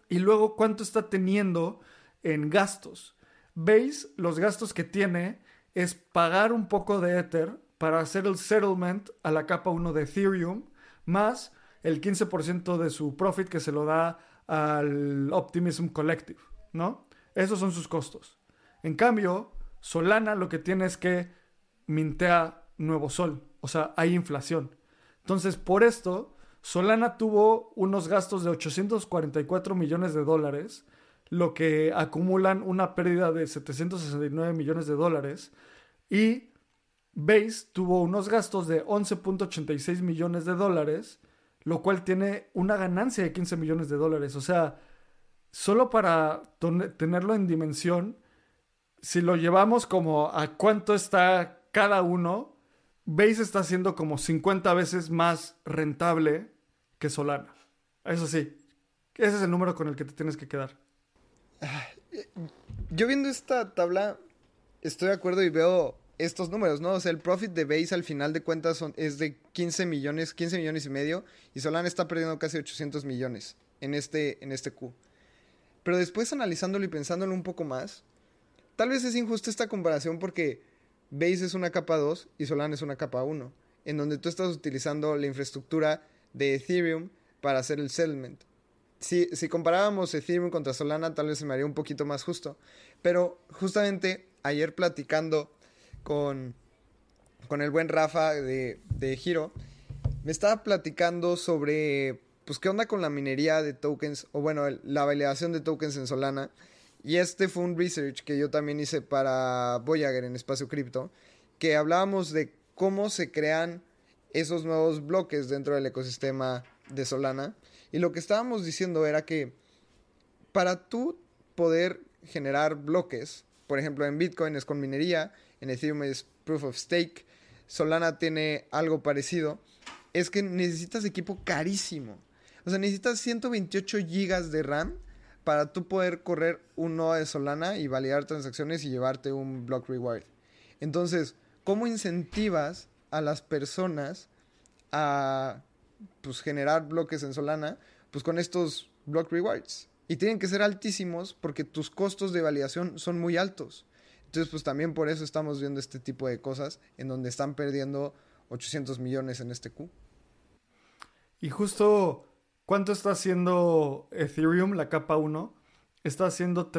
Y luego, ¿cuánto está teniendo en gastos? Base, los gastos que tiene es pagar un poco de Ether para hacer el settlement a la capa uno de Ethereum, más el 15% de su profit que se lo da al Optimism Collective, ¿no? Esos son sus costos. En cambio, Solana lo que tiene es que mintea nuevo sol, o sea, hay inflación. Entonces, por esto, Solana tuvo unos gastos de 844 millones de dólares, lo que acumulan una pérdida de 769 millones de dólares, y Base tuvo unos gastos de 11.86 millones de dólares, lo cual tiene una ganancia de 15 millones de dólares. O sea, solo para tenerlo en dimensión, si lo llevamos como a cuánto está cada uno, Base está siendo como 50 veces más rentable que Solana. Eso sí, ese es el número con el que te tienes que quedar. Yo viendo esta tabla, estoy de acuerdo y veo estos números, ¿no? O sea, el profit de Base al final de cuentas es de 15 millones, 15 millones y medio, y Solana está perdiendo casi 800 millones en este Q. Pero después analizándolo y pensándolo un poco más, tal vez es injusta esta comparación porque Base es una capa 2 y Solana es una capa 1, en donde tú estás utilizando la infraestructura de Ethereum para hacer el settlement. Si comparábamos Ethereum contra Solana, tal vez se me haría un poquito más justo. Pero justamente ayer platicando con el buen Rafa de Hiro, me estaba platicando sobre, pues, qué onda con la minería de tokens, o bueno, la validación de tokens en Solana. Y este fue un research que yo también hice para Voyager en Espacio Cripto, que hablábamos de cómo se crean esos nuevos bloques dentro del ecosistema de Solana. Y lo que estábamos diciendo era que para tú poder generar bloques, por ejemplo en Bitcoin es con minería, en Ethereum es Proof of Stake, Solana tiene algo parecido, es que necesitas equipo carísimo. O sea, necesitas 128 gigas de RAM para tú poder correr un nodo de Solana y validar transacciones y llevarte un block reward. Entonces, ¿cómo incentivas a las personas a, pues, generar bloques en Solana? Pues con estos block rewards. Y tienen que ser altísimos porque tus costos de validación son muy altos. Entonces, pues también por eso estamos viendo este tipo de cosas en donde están perdiendo 800 millones en este Q. Y justo, ¿cuánto está haciendo Ethereum, la capa uno? Está haciendo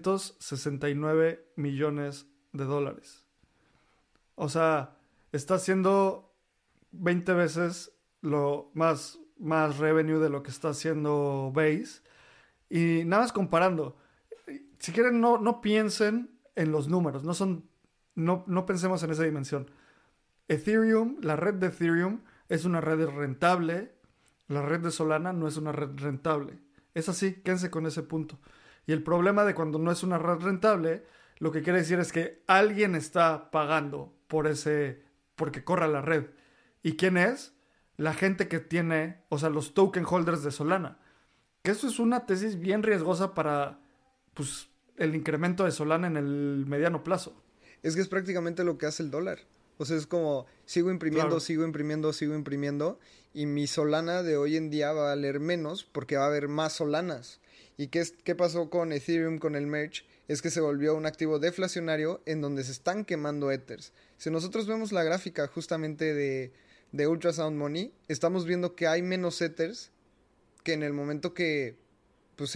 369 millones de dólares. O sea, está haciendo 20 veces lo más revenue de lo que está haciendo Base. Y nada más comparando. Si quieren, no piensen en los números. No pensemos en esa dimensión. Ethereum, la red de Ethereum es una red rentable. La red de Solana no es una red rentable. Es así, quédense con ese punto. Y el problema de cuando no es una red rentable, lo que quiere decir es que alguien está pagando porque corra la red. ¿Y quién es? La gente que tiene, o sea, los token holders de Solana. Que eso es una tesis bien riesgosa para, pues, el incremento de Solana en el mediano plazo. Es que es prácticamente lo que hace el dólar. O sea, es como sigo imprimiendo, Claro. sigo imprimiendo, sigo imprimiendo y mi Solana de hoy en día va a valer menos porque va a haber más Solanas. ¿Y qué pasó con Ethereum, con el merge? Es que se volvió un activo deflacionario en donde se están quemando Ethers. Si nosotros vemos la gráfica justamente de Ultrasound Money, estamos viendo que hay menos Ethers que en el momento que, pues,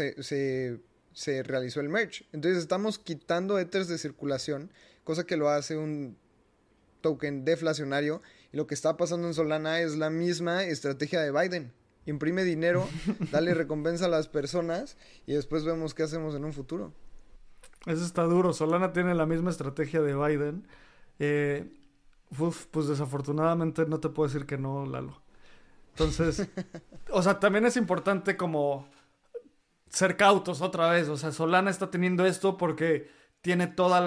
se realizó el merge. Entonces estamos quitando Ethers de circulación, cosa que lo hace un token deflacionario. Y lo que está pasando en Solana es la misma estrategia de Biden. Imprime dinero, dale recompensa a las personas y después vemos qué hacemos en un futuro. Eso está duro. Solana tiene la misma estrategia de Biden. Eh, pues desafortunadamente no te puedo decir que no, Lalo. Entonces, o sea, también es importante como ser cautos otra vez. O sea, Solana está teniendo esto porque tiene toda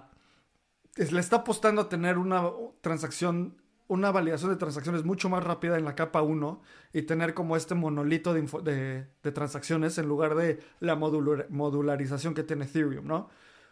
le está apostando a tener una transacción, una validación de transacciones mucho más rápida en la capa uno y tener como este monolito de transacciones en lugar de la modularización que tiene Ethereum, ¿no?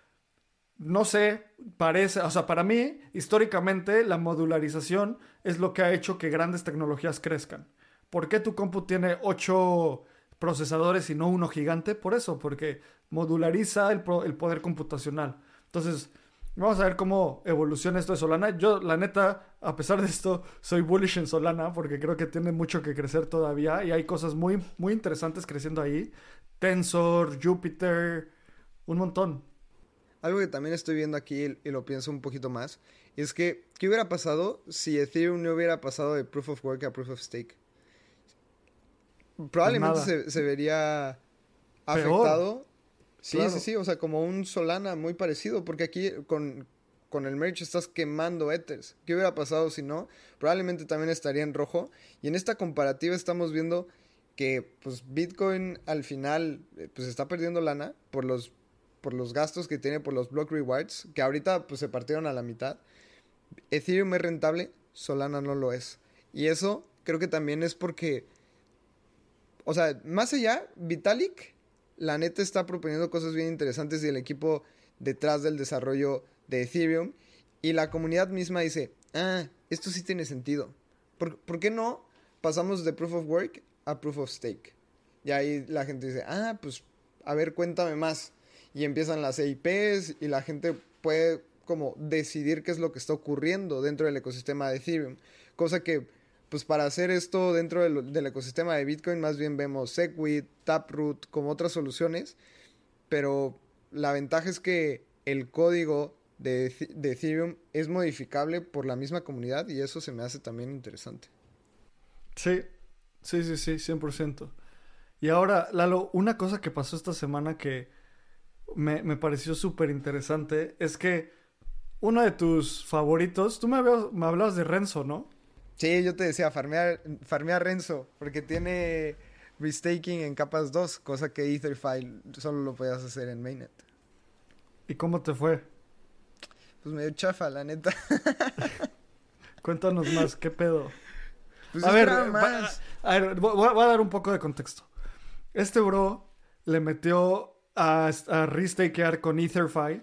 No sé, parece, o sea, para mí, históricamente, la modularización es lo que ha hecho que grandes tecnologías crezcan. ¿Por qué tu compu tiene 8 procesadores y no uno gigante, por eso, porque modulariza el poder computacional. Entonces, vamos a ver cómo evoluciona esto de Solana. Yo, la neta, a pesar de esto, soy bullish en Solana porque creo que tiene mucho que crecer todavía y hay cosas muy, muy interesantes creciendo ahí. Tensor, Jupyter, un montón. Algo que también estoy viendo aquí y lo pienso un poquito más, es que, ¿qué hubiera pasado si Ethereum no hubiera pasado de Proof of Work a Proof of Stake? Pues Probablemente nada, se vería peor, afectado. Sí, sí, claro. sí, o sea, como un Solana muy parecido, porque aquí con el merge estás quemando Ethers. ¿Qué hubiera pasado si no? Probablemente también estaría en rojo. Y en esta comparativa estamos viendo que pues Bitcoin al final pues está perdiendo lana por los gastos que tiene por los block rewards, que ahorita pues se partieron a la mitad. Ethereum es rentable, Solana no lo es. Y eso creo que también es porque, o sea, más allá, Vitalik, la neta está proponiendo cosas bien interesantes y el equipo detrás del desarrollo de Ethereum. Y la comunidad misma dice, ah, esto sí tiene sentido. ¿Por qué no pasamos de Proof of Work a Proof of Stake? Y ahí la gente dice, ah, pues, a ver, cuéntame más. Y empiezan las EIPs y la gente puede como decidir qué es lo que está ocurriendo dentro del ecosistema de Ethereum. Cosa que pues para hacer esto dentro del ecosistema de Bitcoin más bien vemos Segwit, Taproot como otras soluciones, pero la ventaja es que el código de Ethereum es modificable por la misma comunidad y eso se me hace también interesante. Sí, sí, sí, sí, 100%. Y ahora, Lalo, una cosa que pasó esta semana que me pareció súper interesante es que uno de tus favoritos, tú me hablabas de Renzo, ¿no? Sí, yo te decía, farmear Renzo, porque tiene restaking en capas 2 cosa que Etherfile solo lo podías hacer en mainnet. ¿Y cómo te fue? Pues medio chafa, la neta. Cuéntanos más, ¿qué pedo? Pues A yo ver, esperaba más. a ver, voy a dar un poco de contexto. Este bro le metió a restakear con EtherFi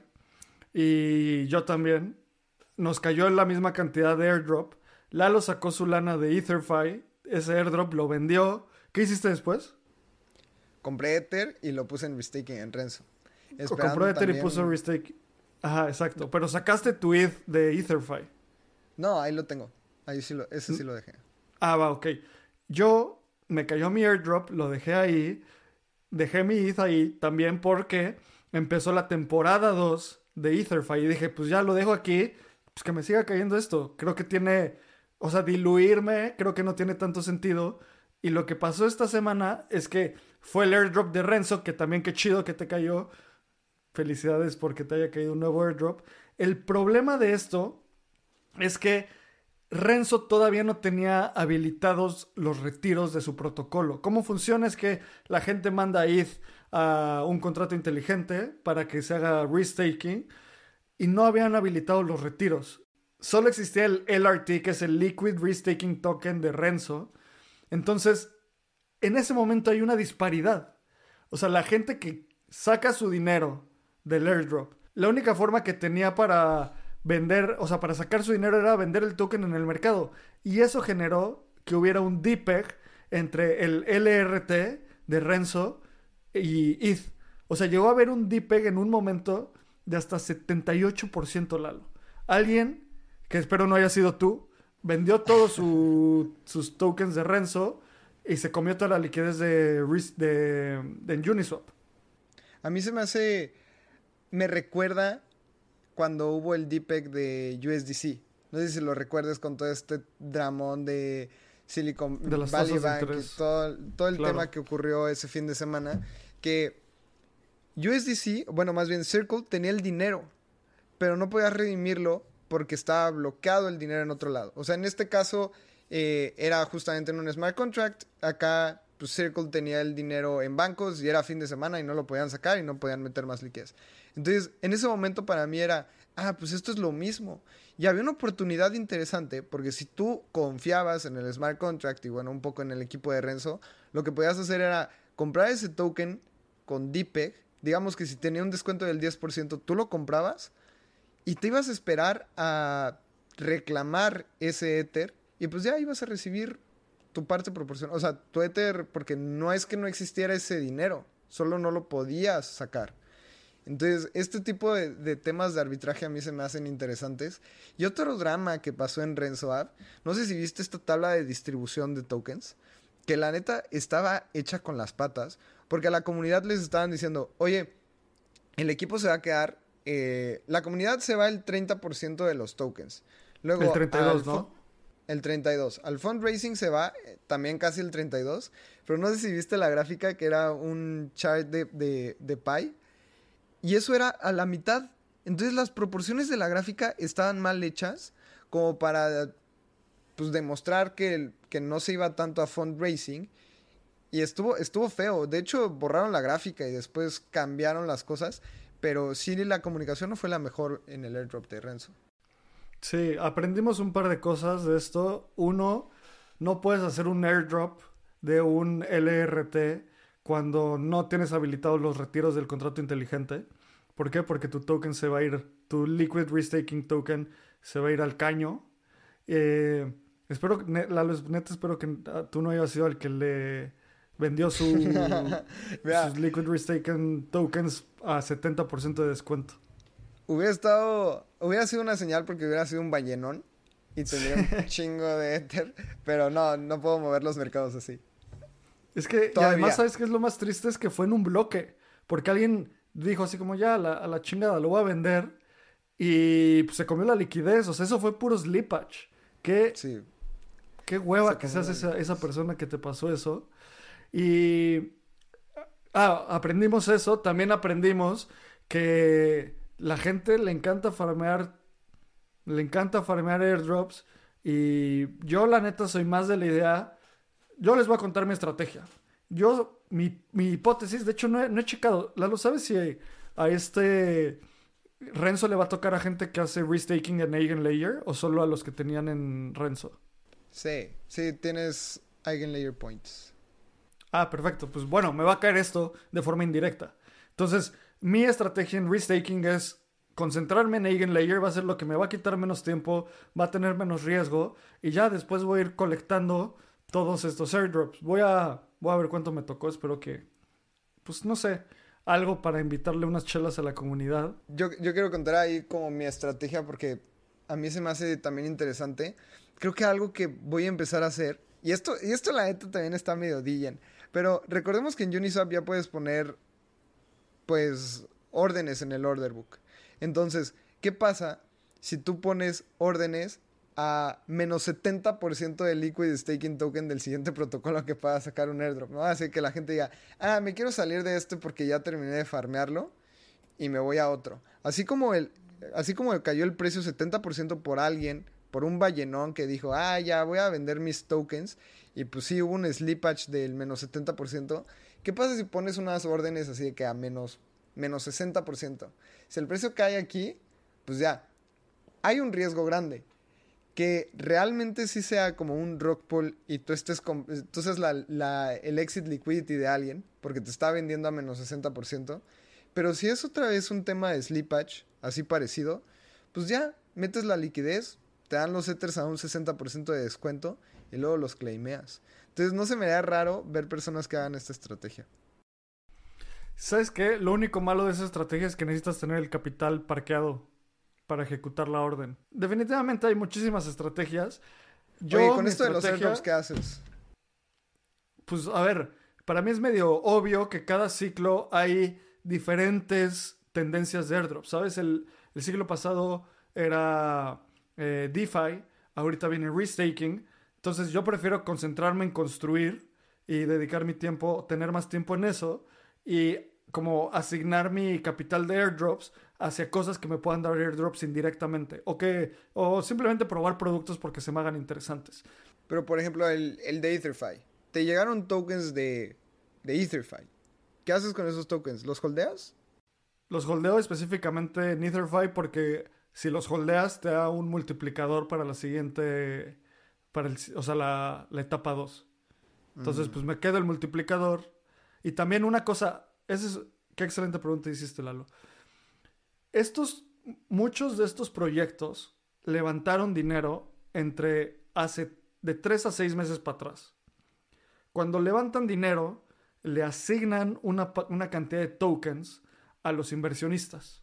y yo también. Nos cayó en la misma cantidad de airdrop. Lalo sacó su lana de EtherFi. Ese airdrop lo vendió. ¿Qué hiciste después? Compré Ether y lo puse en restaking en Renzo. Compró Esperando Ether y puso también. restake. Ajá, exacto. Pero sacaste tu ETH de EtherFi. No, ahí lo tengo. Ese sí lo dejé. Ah, va, ok. Yo me cayó mi airdrop, lo dejé ahí. Dejé mi ETH ahí también porque empezó la temporada 2 de EtherFi. Y dije, pues ya lo dejo aquí, pues que me siga cayendo esto. Creo que tiene, o sea, diluirme, creo que no tiene tanto sentido. Y lo que pasó esta semana es que fue el airdrop de Renzo, que también qué chido que te cayó. Felicidades porque te haya caído un nuevo airdrop. El problema de esto es que Renzo todavía no tenía habilitados los retiros de su protocolo. ¿Cómo funciona? Es que la gente manda ETH a un contrato inteligente para que se haga restaking y no habían habilitado los retiros. Solo existía el LRT, que es el Liquid Restaking Token de Renzo. Entonces, en ese momento hay una disparidad. O sea, la gente que saca su dinero del airdrop, la única forma que tenía para vender, o sea, para sacar su dinero era vender el token en el mercado. Y eso generó que hubiera un DPEG entre el LRT de Renzo y ETH. O sea, llegó a haber un DPEG en un momento de hasta 78%, Lalo. Alguien, que espero no haya sido tú, vendió todos sus tokens de Renzo y se comió toda la liquidez de Uniswap. A mí se me hace. Me recuerda cuando hubo el DPEG de USDC. No sé si lo recuerdas con todo este dramón de De Silicon las Valley tasas de Bank y interés. todo el tema Claro. que ocurrió ese fin de semana. Que USDC, bueno, más bien Circle, tenía el dinero, pero no podías redimirlo porque estaba bloqueado el dinero en otro lado. O sea, en este caso era justamente en un smart contract. Acá pues, Circle tenía el dinero en bancos y era fin de semana y no lo podían sacar y no podían meter más liquidez. Entonces, en ese momento para mí era, pues esto es lo mismo. Y había una oportunidad interesante porque si tú confiabas en el smart contract y bueno, un poco en el equipo de Renzo, lo que podías hacer era comprar ese token con DPEG. Digamos que si tenía un descuento del 10%, tú lo comprabas y te ibas a esperar a reclamar ese Ether y pues ya ibas a recibir tu parte proporcional, o sea, tu Ether, porque no es que no existiera ese dinero, solo no lo podías sacar. Entonces, este tipo de temas de arbitraje a mí se me hacen interesantes. Y otro drama que pasó en RenzoApp, no sé si viste esta tabla de distribución de tokens, que la neta estaba hecha con las patas, porque a la comunidad les estaban diciendo, oye, el equipo se va a quedar, la comunidad se va el 30% de los tokens. El Luego, 32, ¿no? el 32. Al fundraising se va también casi el 32. Pero no sé si viste la gráfica que era un chart de Pi. Y eso era a la mitad. Entonces las proporciones de la gráfica estaban mal hechas como para pues, demostrar que no se iba tanto a fundraising. Y estuvo feo. De hecho, borraron la gráfica y después cambiaron las cosas. Pero sí, la comunicación no fue la mejor en el airdrop de Renzo. Sí, aprendimos un par de cosas de esto. Uno, no puedes hacer un airdrop de un LRT cuando no tienes habilitados los retiros del contrato inteligente. ¿Por qué? Porque tu token se va a ir, tu Liquid Restaking Token se va a ir al caño. Eh, Lalo, neta, espero que tú no hayas sido el que le vendió Vea, sus Liquid Restaking Tokens a 70% de descuento. hubiera sido una señal porque hubiera sido un ballenón y tendría un chingo de Ether, pero no puedo mover los mercados así. Es que, y además, Todavía. ¿sabes qué es lo más triste? Es que fue en un bloque, porque alguien dijo así como ya, a la chingada, lo voy a vender, y pues, se comió la liquidez, o sea, eso fue puro slippage. Qué, Sí, qué se hueva que comió seas la esa liquidez. persona que te pasó eso. Y aprendimos eso. También aprendimos que la gente le encanta farmear airdrops. Y yo, la neta, soy más de la idea. Yo les voy a contar mi estrategia. Mi hipótesis, de hecho, no he checado. Lalo, ¿sabes si a este Renzo le va a tocar a gente que hace restaking en Eigenlayer o solo a los que tenían en Renzo? Sí, tienes Eigenlayer Points. Ah, perfecto. Pues bueno, me va a caer esto de forma indirecta. Entonces, mi estrategia en restaking es concentrarme en Eigenlayer, va a ser lo que me va a quitar menos tiempo, va a tener menos riesgo y ya después voy a ir colectando todos estos airdrops. Voy a ver cuánto me tocó, espero que, pues no sé, algo para invitarle unas chelas a la comunidad. Yo quiero contar ahí como mi estrategia porque a mí se me hace también interesante. Creo que algo que voy a empezar a hacer, y esto la neta también está medio dillen, pero recordemos que en Uniswap ya puedes poner pues órdenes en el order book. Entonces, ¿qué pasa si tú pones órdenes a menos 70% del liquid staking token del siguiente protocolo que pueda sacar un airdrop? ¿No? Así que la gente diga, me quiero salir de este porque ya terminé de farmearlo y me voy a otro. Así como cayó el precio 70% por alguien, por un ballenón que dijo, ya voy a vender mis tokens. Y pues sí, hubo un slippage del menos 70%. ¿Qué pasa si pones unas órdenes así de que a menos 60%? Si el precio cae aquí, pues ya, hay un riesgo grande. Que realmente sí sea como un rock pool y tú seas el exit liquidity de alguien, porque te está vendiendo a menos 60%. Pero si es otra vez un tema de slippage, así parecido, pues ya, metes la liquidez, te dan los ethers a un 60% de descuento y luego los claimeas. Entonces no se me da raro ver personas que hagan esta estrategia. ¿Sabes qué? Lo único malo de esa estrategia es que necesitas tener el capital parqueado para ejecutar la orden. Definitivamente hay muchísimas estrategias. Oye, Yo, con mi esto de los airdrops, estrategia, ¿qué haces? pues a ver, para mí es medio obvio que cada ciclo hay diferentes tendencias de airdrop, ¿sabes? El ciclo pasado era DeFi, ahorita viene restaking, entonces yo prefiero concentrarme en construir y dedicar mi tiempo, tener más tiempo en eso y como asignar mi capital de airdrops hacia cosas que me puedan dar airdrops indirectamente o simplemente probar productos porque se me hagan interesantes. Pero por ejemplo, el de EtherFi. Te llegaron tokens de EtherFi. ¿Qué haces con esos tokens? ¿Los holdeas? Los holdeo específicamente en Etherfi porque si los holdeas te da un multiplicador para la siguiente, o sea, la etapa 2. Entonces, Mm. pues me queda el multiplicador. Y también una cosa, qué excelente pregunta hiciste, Lalo. Estos, muchos de estos proyectos levantaron dinero entre hace de 3 a 6 meses para atrás. Cuando levantan dinero, le asignan una cantidad de tokens a los inversionistas.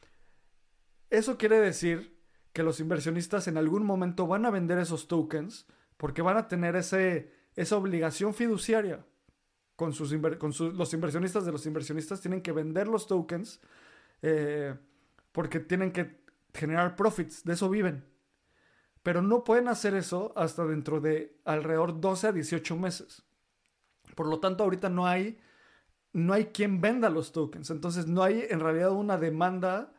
Eso quiere decir que los inversionistas en algún momento van a vender esos tokens porque van a tener esa obligación fiduciaria con los inversionistas de los inversionistas. Tienen que vender los tokens porque tienen que generar profits, de eso viven. Pero no pueden hacer eso hasta dentro de alrededor 12 a 18 meses. Por lo tanto, ahorita no hay quien venda los tokens. Entonces no hay en realidad una demanda,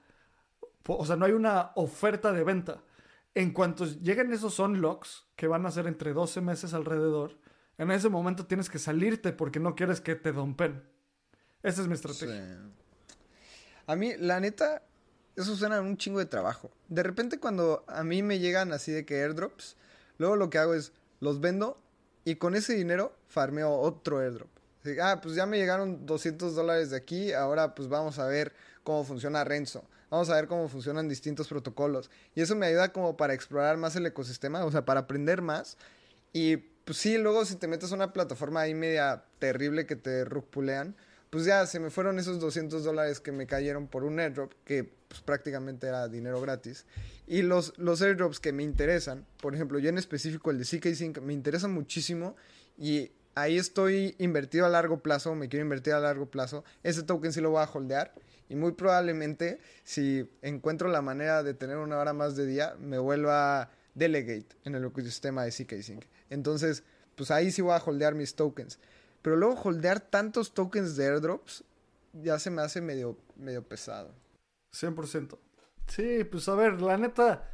o sea, no hay una oferta de venta. En cuanto lleguen esos unlocks, que van a ser entre 12 meses alrededor, en ese momento tienes que salirte porque no quieres que te dompen. Esa es mi estrategia. Sí. A mí, la neta, eso suena a un chingo de trabajo. De repente cuando a mí me llegan así de que airdrops, luego lo que hago es los vendo y con ese dinero farmeo otro airdrop. Así, pues ya me llegaron $200 de aquí, ahora pues vamos a ver cómo funciona Renzo. Vamos a ver cómo funcionan distintos protocolos. Y eso me ayuda como para explorar más el ecosistema, o sea, para aprender más. Y pues sí, luego si te metes a una plataforma ahí media terrible que te rugpulean, pues ya se me fueron esos $200 que me cayeron por un airdrop, que pues prácticamente era dinero gratis. Y los airdrops que me interesan, por ejemplo, yo en específico el de CK Sync, me interesa muchísimo y ahí estoy invertido a largo plazo, me quiero invertir a largo plazo. Ese token sí lo voy a holdear y muy probablemente si encuentro la manera de tener una hora más de día, me vuelva delegate en el ecosistema de CK Sync. Entonces, pues ahí sí voy a holdear mis tokens. Pero luego holdear tantos tokens de airdrops ya se me hace medio pesado. 100%. Sí, pues a ver, la neta,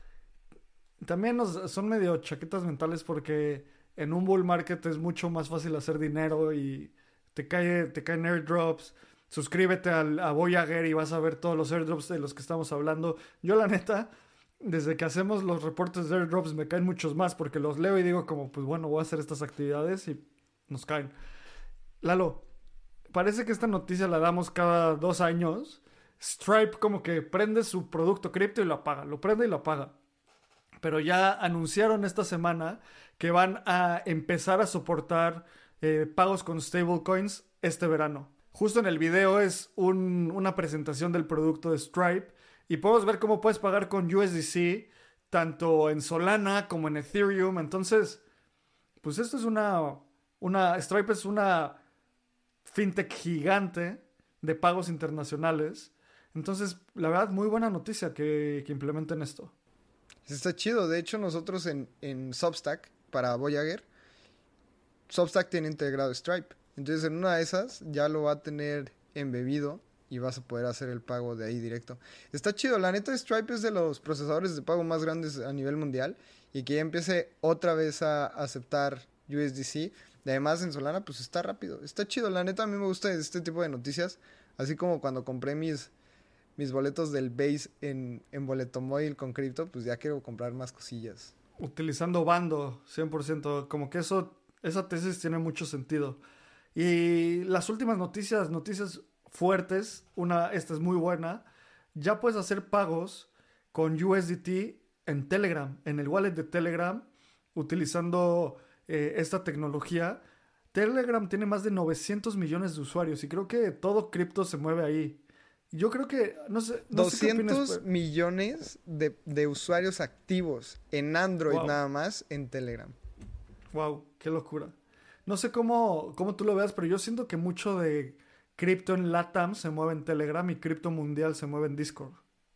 también son medio chaquetas mentales porque en un bull market es mucho más fácil hacer dinero y te caen airdrops. Suscríbete a Voyager y vas a ver todos los airdrops de los que estamos hablando. Yo la neta, desde que hacemos los reportes de airdrops me caen muchos más porque los leo y digo como, pues bueno, voy a hacer estas actividades y nos caen. Lalo, parece que esta noticia la damos cada 2 años. Stripe como que prende su producto cripto y lo apaga, lo prende y lo apaga. Pero ya anunciaron esta semana que van a empezar a soportar pagos con stablecoins este verano. Justo en el video es una presentación del producto de Stripe y podemos ver cómo puedes pagar con USDC tanto en Solana como en Ethereum. Entonces, pues esto es Stripe es una fintech gigante de pagos internacionales. Entonces, la verdad, muy buena noticia que implementen esto. Está chido. De hecho, nosotros en Substack, para Voyager, Substack tiene integrado Stripe. Entonces, en una de esas ya lo va a tener embebido y vas a poder hacer el pago de ahí directo. Está chido. La neta, Stripe es de los procesadores de pago más grandes a nivel mundial y que ya empiece otra vez a aceptar USDC. Y además, en Solana, pues está rápido. Está chido. La neta, a mí me gusta este tipo de noticias. Así como cuando compré mis boletos del Base en boleto móvil con cripto, pues ya quiero comprar más cosillas. Utilizando Bando, 100%. Como que esa tesis tiene mucho sentido. Y las últimas noticias fuertes, esta es muy buena. Ya puedes hacer pagos con USDT en Telegram, en el wallet de Telegram, utilizando esta tecnología. Telegram tiene más de 900 millones de usuarios y creo que todo cripto se mueve ahí. Yo creo que, no sé 200 millones de usuarios activos en Android nada más en Telegram. Wow, qué locura. No sé cómo tú lo veas, pero yo siento que mucho de cripto en LATAM se mueve en Telegram y cripto mundial se mueve en Discord.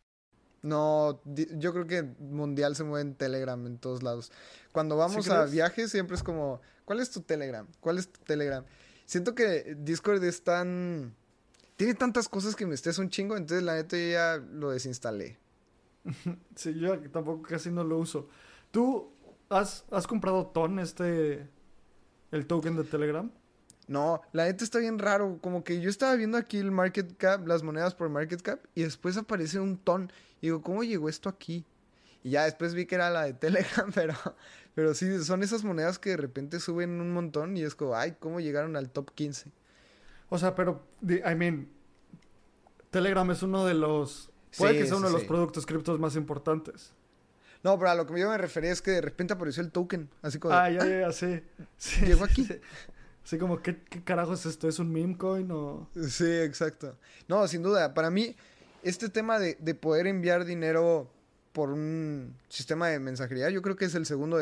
No, yo creo que mundial se mueve en Telegram en todos lados. Cuando vamos ¿Sí a crees? viajes siempre es como, ¿cuál es tu Telegram? ¿Cuál es tu Telegram? Siento que Discord es tiene tantas cosas que me estresa un chingo, entonces la neta yo ya lo desinstalé. Sí, yo tampoco casi no lo uso. ¿Tú has comprado TON, el token de Telegram? No, la neta está bien raro. Como que yo estaba viendo aquí el market cap, las monedas por market cap, y después aparece un ton. Y digo, ¿cómo llegó esto aquí? Y ya después vi que era la de Telegram, pero sí, son esas monedas que de repente suben un montón y es como, ay, ¿cómo llegaron al top 15? O sea, pero, Telegram es uno de los... Puede que sea uno de los productos criptos más importantes. No, pero a lo que yo me refería es que de repente apareció el token, así como... Ya, sí. Llegó aquí. Así como, ¿qué carajo es esto? ¿Es un meme coin o...? Sí, exacto. No, sin duda, para mí, este tema de poder enviar dinero por un sistema de mensajería, yo creo que es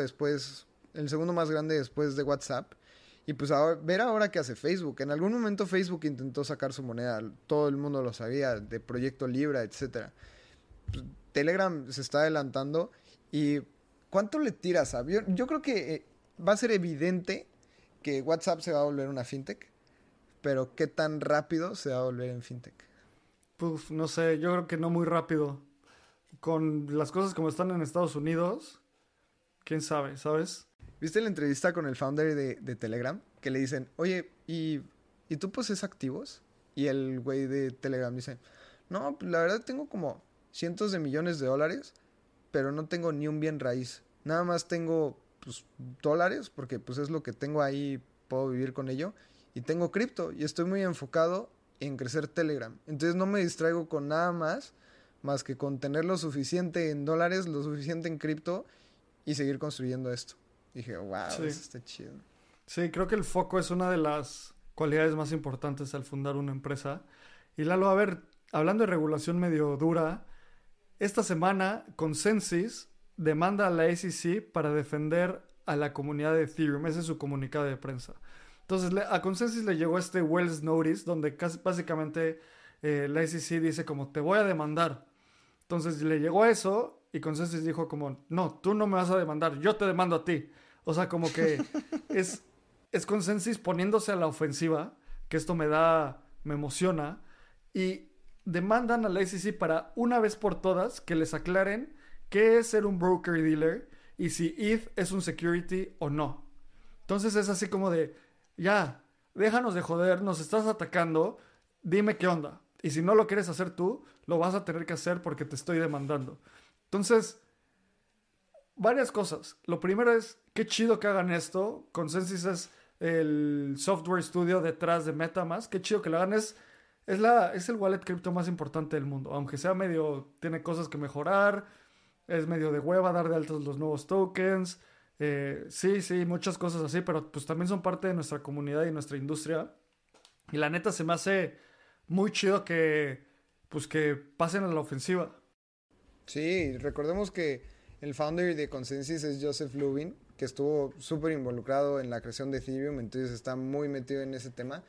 el segundo más grande después de WhatsApp. Y pues ver ahora qué hace Facebook. En algún momento Facebook intentó sacar su moneda, todo el mundo lo sabía, de Proyecto Libra, etcétera. Pues, Telegram se está adelantando y ¿cuánto le tiras a? Yo creo que va a ser evidente que WhatsApp se va a volver una fintech, pero ¿qué tan rápido se va a volver en fintech? Pues no sé, yo creo que no muy rápido. Con las cosas como están en Estados Unidos, quién sabe, ¿sabes? ¿Viste la entrevista con el founder de Telegram? Que le dicen, oye, ¿y tú posees activos? Y el güey de Telegram dice, no, pues, la verdad tengo como cientos de millones de dólares, pero no tengo ni un bien raíz. Nada más tengo, pues, dólares, porque pues es lo que tengo ahí, puedo vivir con ello. Y tengo cripto, y estoy muy enfocado en crecer Telegram. Entonces no me distraigo con nada más que con tener lo suficiente en dólares, lo suficiente en cripto, y seguir construyendo esto. Dije, wow, eso Sí. está chido. Sí, creo que el foco es una de las cualidades más importantes al fundar una empresa. Y Lalo, a ver, hablando de regulación medio dura, esta semana Consensus demanda a la SEC para defender a la comunidad de Ethereum. Ese es su comunicado de prensa. Entonces, a Consensus le llegó este Wells Notice, donde básicamente la SEC dice como, te voy a demandar. Entonces le llegó eso y Consensus dijo como, no, tú no me vas a demandar, yo te demando a ti. O sea, como que es, es Consensus poniéndose a la ofensiva, que esto me emociona, y demandan a la SEC para una vez por todas que les aclaren qué es ser un broker dealer y si ETH es un security o no. Entonces es así como de, ya, déjanos de joder, nos estás atacando, dime qué onda. Y si no lo quieres hacer tú, lo vas a tener que hacer porque te estoy demandando. Entonces, varias cosas. Lo primero es, qué chido que hagan esto. Consensus es el software studio detrás de MetaMask. Qué chido que lo hagan. Es el wallet cripto más importante del mundo. Aunque sea medio, tiene cosas que mejorar. Es medio de hueva dar de altos los nuevos tokens. Sí, sí, muchas cosas así. Pero pues también son parte de nuestra comunidad y nuestra industria. Y la neta se me hace muy chido pues que pasen a la ofensiva. Sí, recordemos que el founder de Consensus es Joseph Lubin, que estuvo súper involucrado en la creación de Ethereum, entonces está muy metido en ese tema.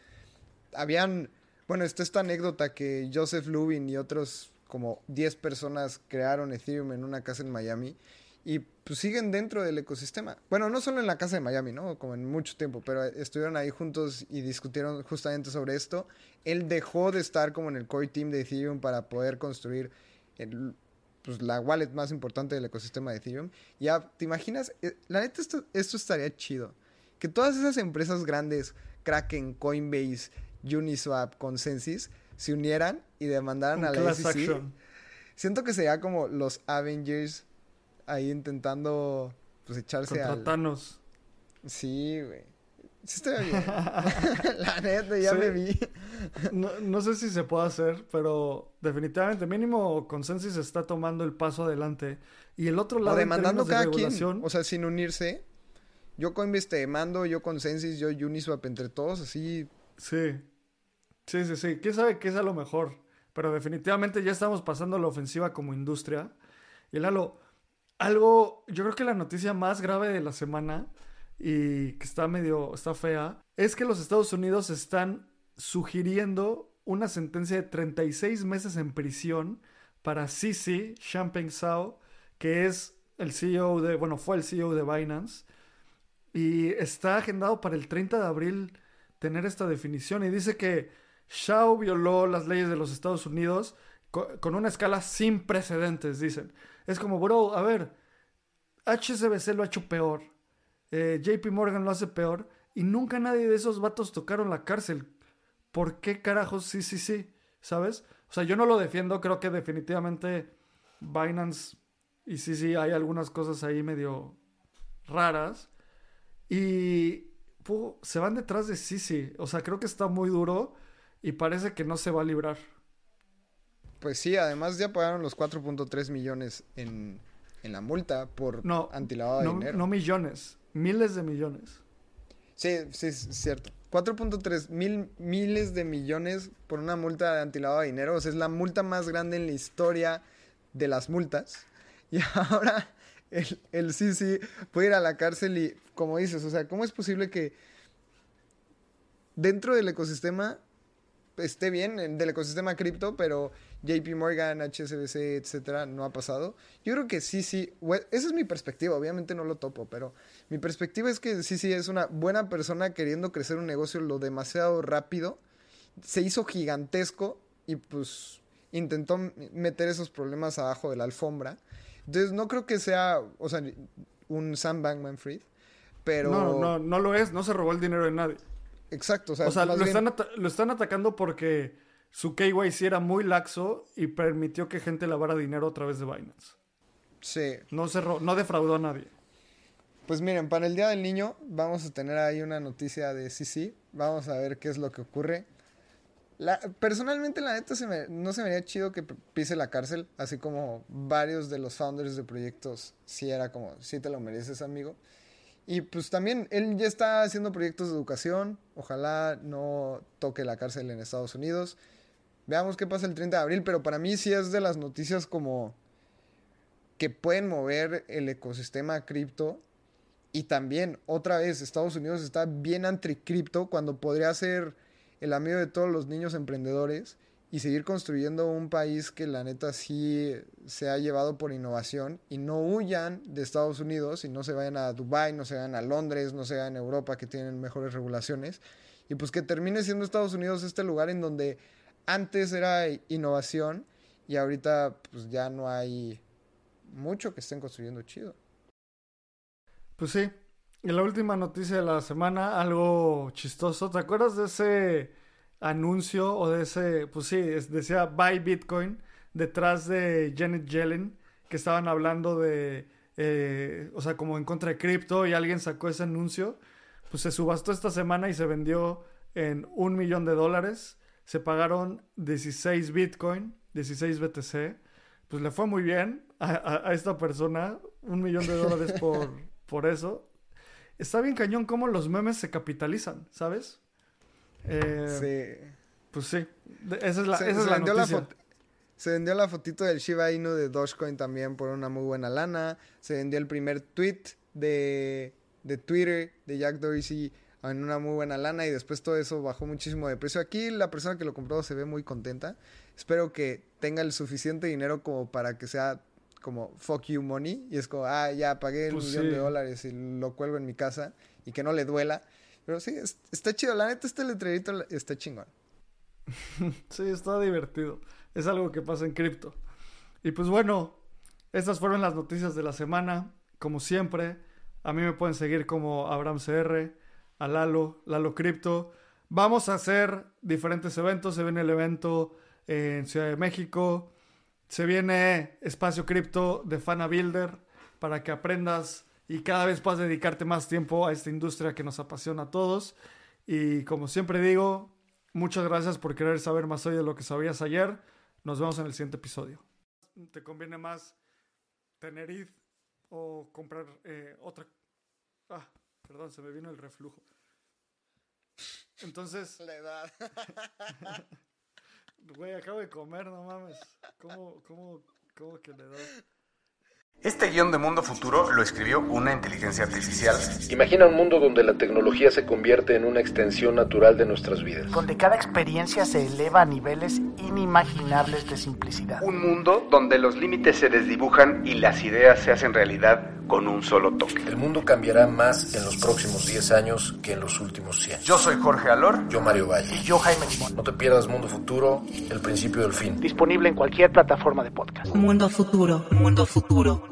Bueno, está esta anécdota que Joseph Lubin y otros como 10 personas crearon Ethereum en una casa en Miami y pues siguen dentro del ecosistema. Bueno, no solo en la casa de Miami, ¿no? Como en mucho tiempo, pero estuvieron ahí juntos y discutieron justamente sobre esto. Él dejó de estar como en el core team de Ethereum para poder construir el, pues, la wallet más importante del ecosistema de Ethereum. Ya, ¿te imaginas? La neta, esto estaría chido. Que todas esas empresas grandes, Kraken, Coinbase, Uniswap, Consensus, se unieran y demandaran Un a la class SEC. action Siento que sería como los Avengers ahí intentando pues echarse contra al... Thanos. Sí, güey. Sí estaría bien. La neta, ya Sí, me vi. no sé si se puede hacer, pero definitivamente mínimo Consensus está tomando el paso adelante. Y el otro O lado en demandando términos de cada quien. regulación, O sea, sin unirse. Yo Coinbase te demando, yo Consensus, yo Uniswap, entre todos, así. sí, sí, sí, sí. ¿Quién sabe qué es a lo mejor? Pero definitivamente ya estamos pasando a la ofensiva como industria. Y Lalo, yo creo que la noticia más grave de la semana y que está fea, es que los Estados Unidos están sugiriendo una sentencia de 36 meses en prisión para CZ, Changpeng Zhao, que es el CEO bueno, fue el CEO de Binance, y está agendado para el 30 de abril tener esta definición, y dice que Zhao violó las leyes de los Estados Unidos con una escala sin precedentes, dicen. Es como, bro, a ver, HSBC lo ha hecho peor. JP Morgan lo hace peor. Y nunca nadie de esos vatos tocaron la cárcel. ¿Por qué carajos? Sí, sí, sí. ¿Sabes? O sea, yo no lo defiendo. Creo que definitivamente Binance y sí, sí, hay algunas cosas ahí medio raras. Y se van detrás de Sisi. O sea, creo que está muy duro y parece que no se va a librar. Pues sí, además ya pagaron los 4.3 millones en la multa por No, antilavado de no, dinero. no millones, miles de millones. Sí, sí, es cierto. 4.3 miles de millones por una multa de antilavado de dinero. O sea, es la multa más grande en la historia de las multas. Y ahora el CC puede ir a la cárcel y, como dices, o sea, ¿cómo es posible que dentro del ecosistema esté bien, del ecosistema cripto, pero JP Morgan, HSBC, etcétera, no ha pasado? Yo creo que sí, esa es mi perspectiva, obviamente no lo topo, pero mi perspectiva es que sí es una buena persona queriendo crecer un negocio lo demasiado rápido, se hizo gigantesco y pues intentó meter esos problemas abajo de la alfombra. Entonces no creo que sea, o sea, un Sam Bankman-Fried, pero... No lo es, no se robó el dinero de nadie. Exacto, o sea lo están atacando porque su KYC era muy laxo y permitió que gente lavara dinero a través de Binance. Sí. No defraudó a nadie. Pues miren, para el Día del Niño vamos a tener ahí una noticia de CC. Vamos a ver qué es lo que ocurre. Personalmente, la neta, no se me haría chido que pise la cárcel, así como varios de los founders de proyectos. Sí era como, sí te lo mereces, amigo. Y pues también él ya está haciendo proyectos de educación. Ojalá no toque la cárcel en Estados Unidos. Veamos qué pasa el 30 de abril. Pero para mí sí es de las noticias como que pueden mover el ecosistema cripto. Y también, otra vez, Estados Unidos está bien anti-cripto cuando podría ser el amigo de todos los niños emprendedores y seguir construyendo un país que la neta sí se ha llevado por innovación, y no huyan de Estados Unidos y no se vayan a Dubái, no se vayan a Londres, no se vayan a Europa, que tienen mejores regulaciones, y pues que termine siendo Estados Unidos este lugar en donde antes era innovación y ahorita pues ya no hay mucho que estén construyendo chido. Pues sí. Y la última noticia de la semana, algo chistoso. ¿Te acuerdas de ese anuncio o de ese, pues sí, decía Buy Bitcoin detrás de Janet Yellen, que estaban hablando de, o sea, como en contra de cripto, y alguien sacó ese anuncio? Pues se subastó esta semana y se vendió en $1 millón. Se pagaron 16 Bitcoin, 16 BTC. Pues le fue muy bien a esta persona, $1 millón por eso. Está bien cañón cómo los memes se capitalizan, ¿sabes? Sí. Pues sí, esa es la noticia. Se vendió la fotito del Shiba Inu de Dogecoin también por una muy buena lana. Se vendió el primer tweet de Twitter de Jack Dorsey en una muy buena lana, y después todo eso bajó muchísimo de precio. Aquí la persona que lo compró se ve muy contenta. Espero que tenga el suficiente dinero como para que sea como fuck you money, y es como, ya pagué el $1 millón y lo cuelgo en mi casa y que no le duela. Pero sí, está chido, la neta, este letrerito está chingón. Sí, está divertido. Es algo que pasa en cripto. Y pues bueno, estas fueron las noticias de la semana. Como siempre, a mí me pueden seguir como AbramCR, a Lalo Crypto. Vamos a hacer diferentes eventos. Se viene el evento en Ciudad de México. Se viene Espacio Cripto de Fana Builder para que aprendas y cada vez puedas dedicarte más tiempo a esta industria que nos apasiona a todos. Y como siempre digo, muchas gracias por querer saber más hoy de lo que sabías ayer. Nos vemos en el siguiente episodio. ¿Te conviene más tener ETH o comprar otra? Perdón, se me vino el reflujo. Entonces... La edad. Güey, acabo de comer, no mames. ¿Cómo que le da? Este guión de Mundo Futuro lo escribió una inteligencia artificial. Imagina un mundo donde la tecnología se convierte en una extensión natural de nuestras vidas. Donde cada experiencia se eleva a niveles inimaginables de simplicidad. Un mundo donde los límites se desdibujan y las ideas se hacen realidad con un solo toque. El mundo cambiará más en los próximos 10 años que en los últimos 100. Yo soy Jorge Alor. Yo Mario Valle. Y yo Jaime Limón. No te pierdas Mundo Futuro, el principio del fin. Disponible en cualquier plataforma de podcast. Mundo Futuro.